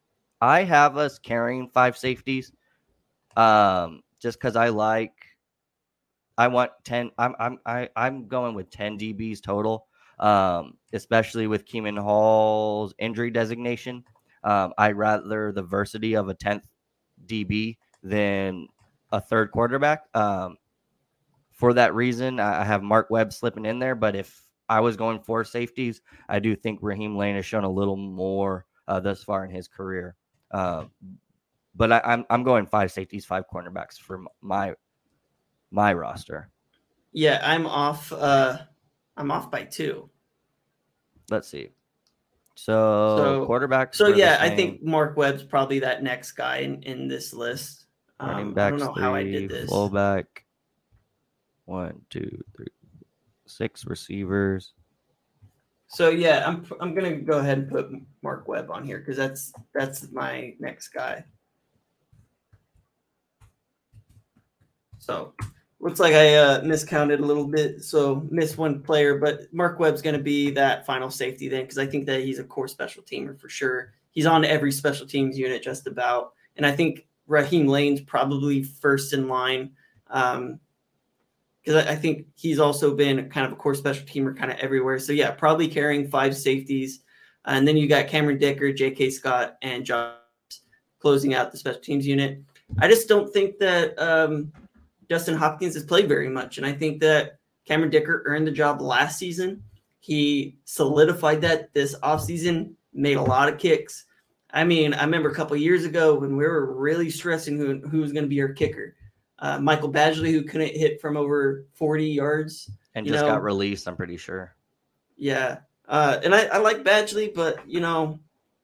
I have us carrying five safeties, um, just because I like. I want ten. I'm I'm I, I'm going with ten D Bs total, um, especially with Keeman Hall's injury designation. Um, I rather the diversity of a tenth D B than a third quarterback. Um, for that reason, I have Mark Webb slipping in there. But if I was going for safeties, I do think Raheem Layne has shown a little more uh, thus far in his career. Uh, but I, I'm I'm going five safeties, five cornerbacks for my my roster. Yeah, I'm off. Uh, I'm off by two. Let's see. So, so quarterbacks. So yeah, I think Mark Webb's probably that next guy in, in this list. Um, I don't know three, how I did this. Fullback. One, two, three, six receivers. So yeah, I'm I'm gonna go ahead and put Mark Webb on here because that's that's my next guy. So looks like I uh, miscounted a little bit, so missed one player. But Mark Webb's going to be that final safety then, because I think that he's a core special teamer for sure. He's on every special teams unit just about, and I think Raheem Layne's probably first in line, because um, I, I think he's also been kind of a core special teamer kind of everywhere. So yeah, probably carrying five safeties, and then you got Cameron Dicker, J K. Scott, and Josh closing out the special teams unit. I just don't think that. Um, Dustin Hopkins has played very much, and I think that Cameron Dicker earned the job last season. He solidified that this offseason, made a lot of kicks. I mean, I remember a couple of years ago when we were really stressing who, who was going to be our kicker. Uh, Michael Badgley, who couldn't hit from over forty yards. And just know, got released, I'm pretty sure. Yeah. Uh, and I, I like Badgley, but, you know,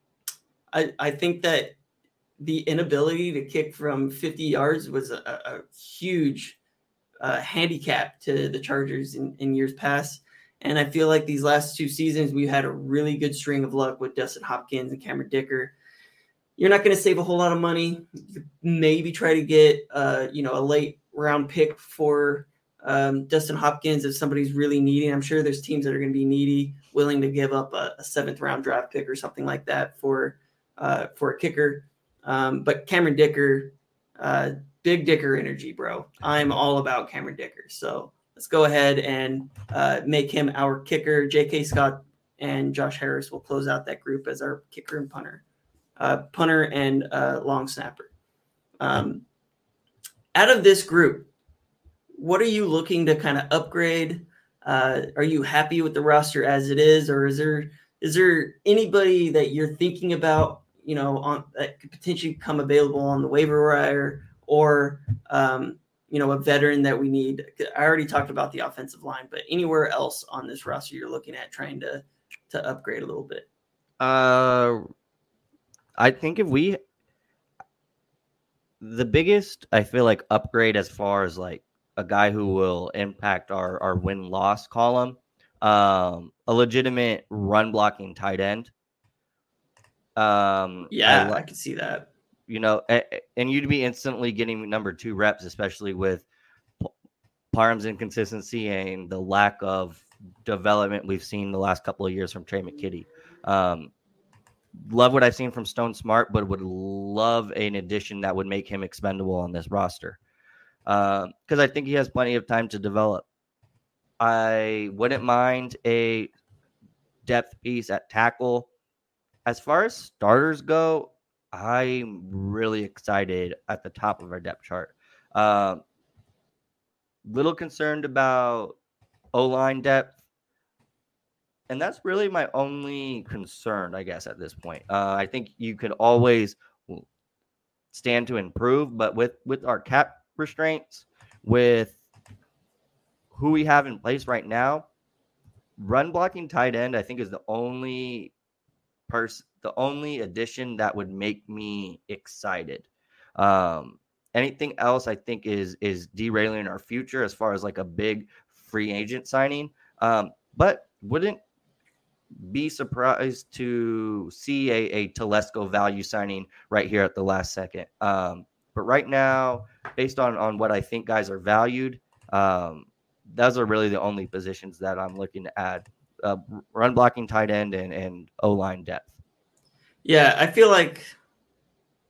I I think that the inability to kick from fifty yards was a, a huge uh, handicap to the Chargers in, in years past. And I feel like these last two seasons, we've had a really good string of luck with Dustin Hopkins and Cameron Dicker. You're not going to save a whole lot of money. You maybe try to get, uh, you know, a late round pick for um, Dustin Hopkins if somebody's really needy. I'm sure there's teams that are going to be needy, willing to give up a, a seventh round draft pick or something like that for uh, for a kicker. Um, but Cameron Dicker, uh, big Dicker energy, bro. I'm all about Cameron Dicker. So let's go ahead and uh, make him our kicker. J K. Scott and Josh Harris will close out that group as our kicker and punter, uh, punter and uh, long snapper. Um, out of this group, what are you looking to kind of upgrade? Uh, are you happy with the roster as it is, or is there is there anybody that you're thinking about? You know, on that could potentially come available on the waiver wire, or um, you know, a veteran that we need. I already talked about the offensive line, but anywhere else on this roster you're looking at trying to to upgrade a little bit? Uh, I think if we the biggest, I feel like upgrade as far as like a guy who will impact our our win loss column, um, a legitimate run blocking tight end. Um, yeah, I, I can see that. You know, and you'd be instantly getting number two reps, especially with Parham's inconsistency and the lack of development we've seen the last couple of years from Trey McKitty. Um, love what I've seen from Stone Smart, but would love an addition that would make him expendable on this roster. Because um, I think he has plenty of time to develop. I wouldn't mind a depth piece at tackle. As far as starters go, I'm really excited at the top of our depth chart. Uh, little concerned about O-line depth. And that's really my only concern, I guess, at this point. Uh, I think you could always stand to improve, but with, with our cap restraints, with who we have in place right now, run blocking tight end, I think, is the only person, the only addition that would make me excited. Um, anything else, I think, is is derailing our future as far as like a big free agent signing. Um, but wouldn't be surprised to see a, a Telesco value signing right here at the last second. Um, but right now, based on, on what I think guys are valued, um, those are really the only positions that I'm looking to add. Uh, run blocking tight end and, and O-line depth. Yeah, I feel like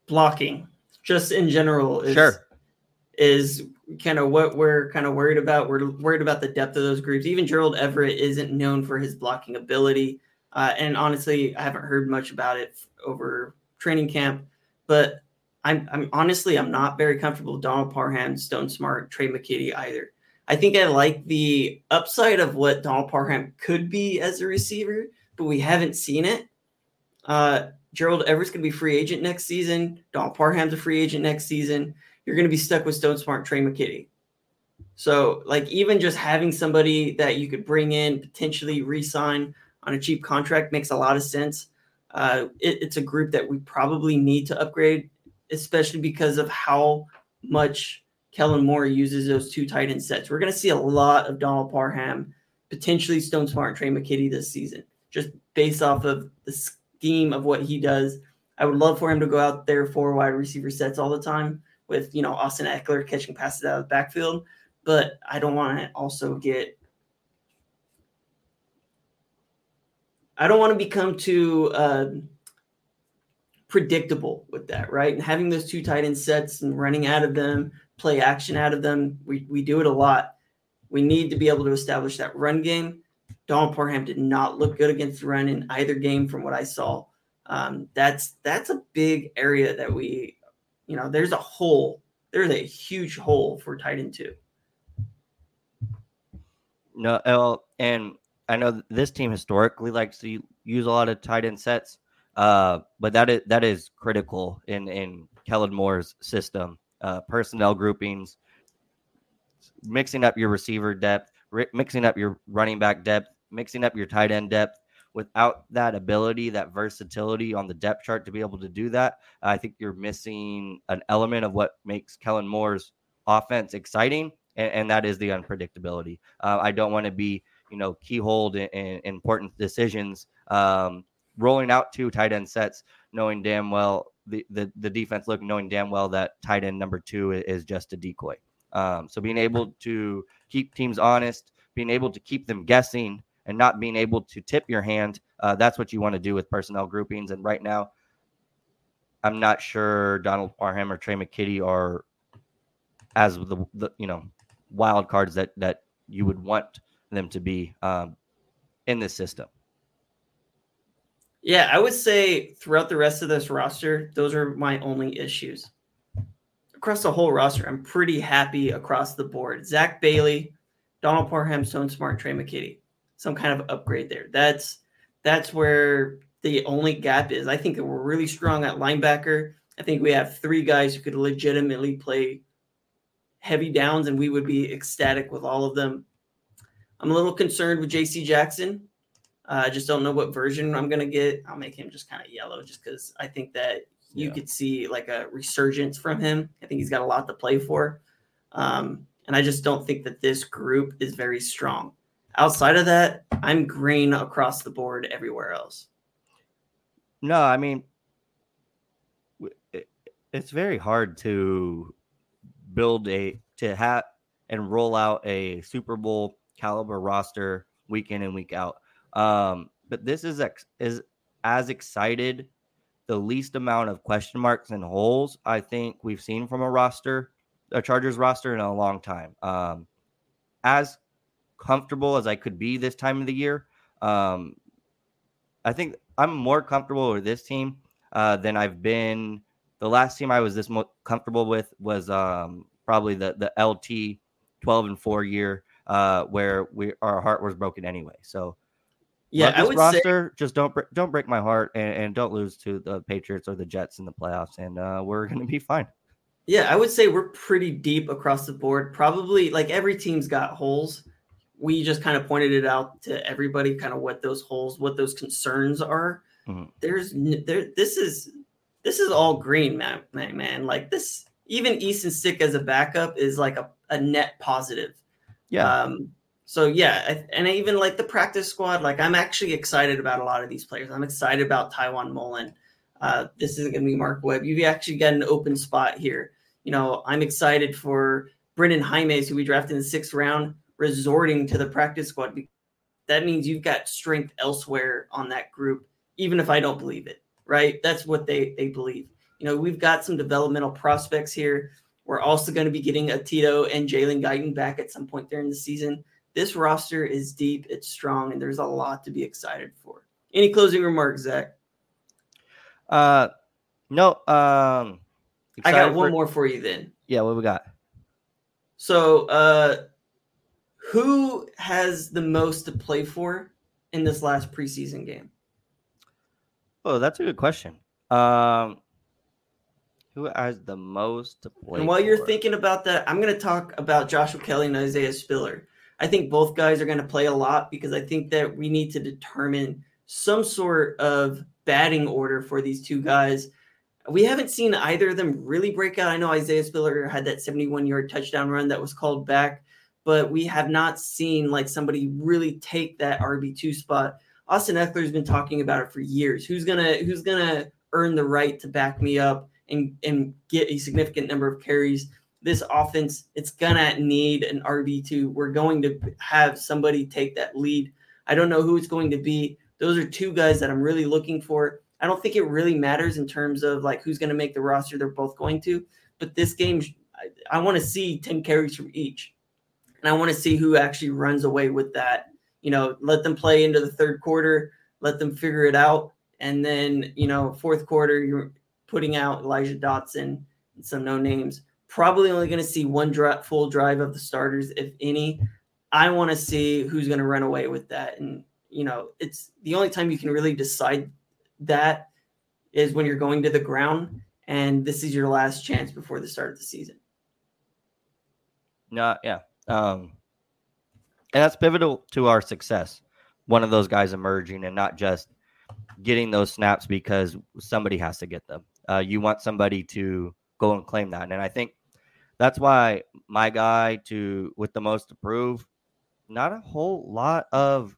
blocking, just in general, is, sure. is kind of what we're kind of worried about. We're worried about the depth of those groups. Even Gerald Everett isn't known for his blocking ability. Uh, and honestly, I haven't heard much about it over training camp, but I'm, I'm honestly, I'm not very comfortable with Donald Parham, Stone Smart, Trey McKitty either. I think I like the upside of what Donald Parham could be as a receiver, but we haven't seen it. Uh, Gerald Everett's going to be free agent next season. Donald Parham's a free agent next season. You're going to be stuck with Stone Smart, Trey McKitty. So, like, even just having somebody that you could bring in, potentially re-sign on a cheap contract makes a lot of sense. Uh, it, it's a group that we probably need to upgrade, especially because of how much Kellen Moore uses those two tight end sets. We're going to see a lot of Donald Parham, potentially Stone Smart, Trey McKitty this season, just based off of the scheme of what he does. I would love for him to go out there for wide receiver sets all the time with, you know, Austin Eckler catching passes out of the backfield, but I don't want to also get I don't want to become too uh, predictable with that, right? And having those two tight end sets and running out of them, play action out of them, we, we do it a lot. We need to be able to establish that run game. Donald Parham did not look good against the run in either game from what I saw. Um, that's that's a big area that we, you know, there's a hole. There's a huge hole for tight end two. No, well, and I know this team historically likes to use a lot of tight end sets, uh, but that is that is critical in, in Kellen Moore's system. Uh, personnel groupings, mixing up your receiver depth, ri- mixing up your running back depth, mixing up your tight end depth. Without that ability, that versatility on the depth chart to be able to do that, I think you're missing an element of what makes Kellen Moore's offense exciting, and, and that is the unpredictability. Uh, I don't want to be you know, keyholed in, in important decisions, um, rolling out two tight end sets, knowing damn well the, the, the defense look, knowing damn well that tight end number two is, is just a decoy. Um, so being able to keep teams honest, being able to keep them guessing and not being able to tip your hand, uh, that's what you want to do with personnel groupings. And right now, I'm not sure Donald Parham or Trey McKitty are as the, the you know, wild cards that, that you would want them to be um, in this system. Yeah, I would say throughout the rest of this roster, those are my only issues. Across the whole roster, I'm pretty happy across the board. Zach Bailey, Donald Parham, Stone Smart, Trey McKitty. Some kind of upgrade there. That's that's where the only gap is. I think that we're really strong at linebacker. I think we have three guys who could legitimately play heavy downs, and we would be ecstatic with all of them. I'm a little concerned with J C Jackson. Uh, I just don't know what version I'm going to get. I'll make him just kind of yellow just because I think that you yeah. could see like a resurgence from him. I think he's got a lot to play for. Um, and I just don't think that this group is very strong. Outside of that, I'm green across the board everywhere else. No, I mean, it's very hard to build a, to have and roll out a Super Bowl caliber roster week in and week out. Um, but this is ex- is as excited, the least amount of question marks and holes I think we've seen from a roster, a Chargers roster in a long time. Um, as comfortable as I could be this time of the year, um, I think I'm more comfortable with this team uh, than I've been. The last team I was this mo- comfortable with was um, probably the the L T twelve and four year. Uh, where we our heart was broken anyway. So yeah, this I would roster say, just don't don't break my heart and, and don't lose to the Patriots or the Jets in the playoffs, and uh, we're gonna be fine. Yeah, I would say we're pretty deep across the board. Probably like every team's got holes. We just kind of pointed it out to everybody, kind of what those holes, what those concerns are. Mm-hmm. There's there. This is this is all green, man, man, man. Like this, even Easton Stick as a backup is like a, a net positive. Yeah. Um, so yeah, and I even like the practice squad. Like I'm actually excited about a lot of these players. I'm excited about Tywan Mullen. Uh, this isn't going to be Mark Webb. You've actually got an open spot here. You know, I'm excited for Brendan Jaimes, who we drafted in the sixth round, resorting to the practice squad. That means you've got strength elsewhere on that group, even if I don't believe it, right? That's what they, they believe. You know, we've got some developmental prospects here. We're also going to be getting a Tito and Jalen Guyton back at some point during the season. This roster is deep, it's strong, and there's a lot to be excited for. Any closing remarks, Zach? Uh, no. Um, I got for... one more for you then. Yeah, what we got? So, uh, who has the most to play for in this last preseason game? Oh, that's a good question. Um, who has the most to play And while for? you're thinking about that, I'm going to talk about Joshua Kelly and Isaiah Spiller. I think both guys are going to play a lot because I think that we need to determine some sort of batting order for these two guys. We haven't seen either of them really break out. I know Isaiah Spiller had that seventy-one-yard touchdown run that was called back, but we have not seen like somebody really take that R B two spot. Austin Eckler's been talking about it for years. Who's gonna who's gonna earn the right to back me up and, and get a significant number of carries? This offense, it's gonna need an R B two. We're going to have somebody take that lead. I don't know who it's going to be. Those are two guys that I'm really looking for. I don't think it really matters in terms of like who's going to make the roster. They're both going to. But this game, I, I want to see ten carries from each. And I want to see who actually runs away with that. You know, let them play into the third quarter. Let them figure it out. And then, you know, fourth quarter, you're putting out Elijah Dotson and some no names. Probably only going to see one dri- full drive of the starters, if any. I want to see who's going to run away with that. And, you know, it's the only time you can really decide that is when you're going to the ground, and this is your last chance before the start of the season. No, yeah. Um, and that's pivotal to our success. One of those guys emerging and not just getting those snaps because somebody has to get them. Uh, you want somebody to go and claim that. And I think that's why my guy to with the most to prove, not a whole lot of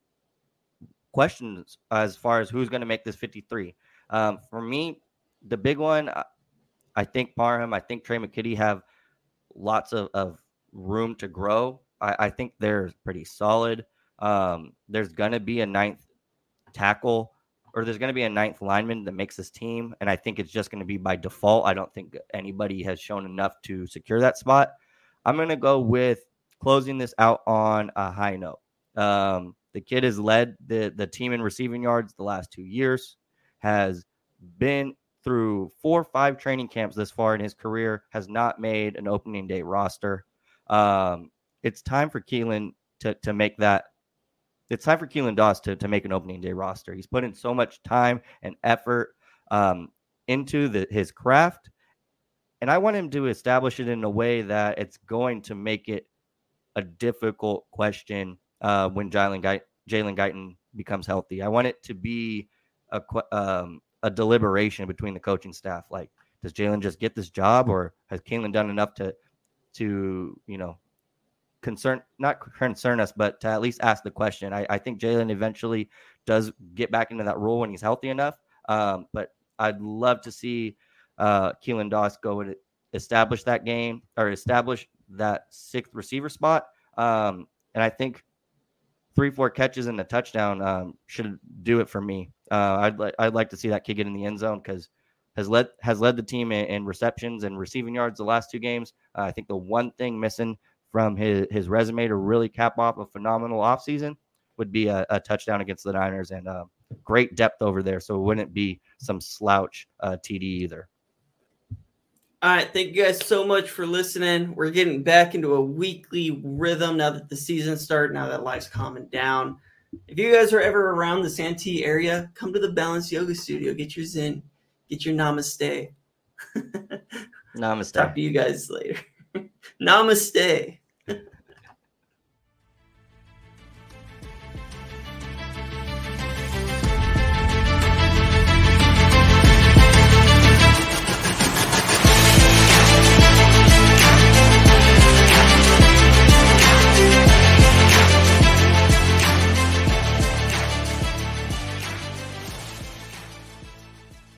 questions as far as who's going to make this fifty-three. Um, for me, the big one, I think Parham, I think Trey McKitty have lots of, of room to grow. I, I think they're pretty solid. Um, there's going to be a ninth tackle, or there's going to be a ninth lineman that makes this team, and I think it's just going to be by default. I don't think anybody has shown enough to secure that spot. I'm going to go with closing this out on a high note. Um, The kid has led the, the team in receiving yards the last two years, has been through four or five training camps this far in his career, has not made an opening day roster. Um, it's time for Keelan to, to make that. It's time for Keelan Doss to, to make an opening day roster. He's put in so much time and effort um, into the, his craft, and I want him to establish it in a way that it's going to make it a difficult question Uh, when Jalen Guyton, Jalen Guyton becomes healthy. I want it to be a um, a deliberation between the coaching staff. Like, does Jalen just get this job, or has Keelan done enough to, to you know, concern not concern us, but to at least ask the question? I, I think Jalen eventually does get back into that role when he's healthy enough. Um, but I'd love to see uh, Keelan Doss go and establish that game or establish that sixth receiver spot. Um, and I think three, four catches and a touchdown um, should do it for me. Uh, I'd like I'd like to see that kid get in the end zone because has led has led the team in, in receptions and receiving yards the last two games. Uh, I think the one thing missing from his, his resume to really cap off a phenomenal offseason would be a, a touchdown against the Niners, and uh, great depth over there. So it wouldn't be some slouch uh, T D either. All right, thank you guys so much for listening. We're getting back into a weekly rhythm now that the season started, now that life's calming down. If you guys are ever around the Santee area, come to the Balance Yoga Studio. Get your Zen. Get your Namaste. Namaste. Talk to you guys later. Namaste.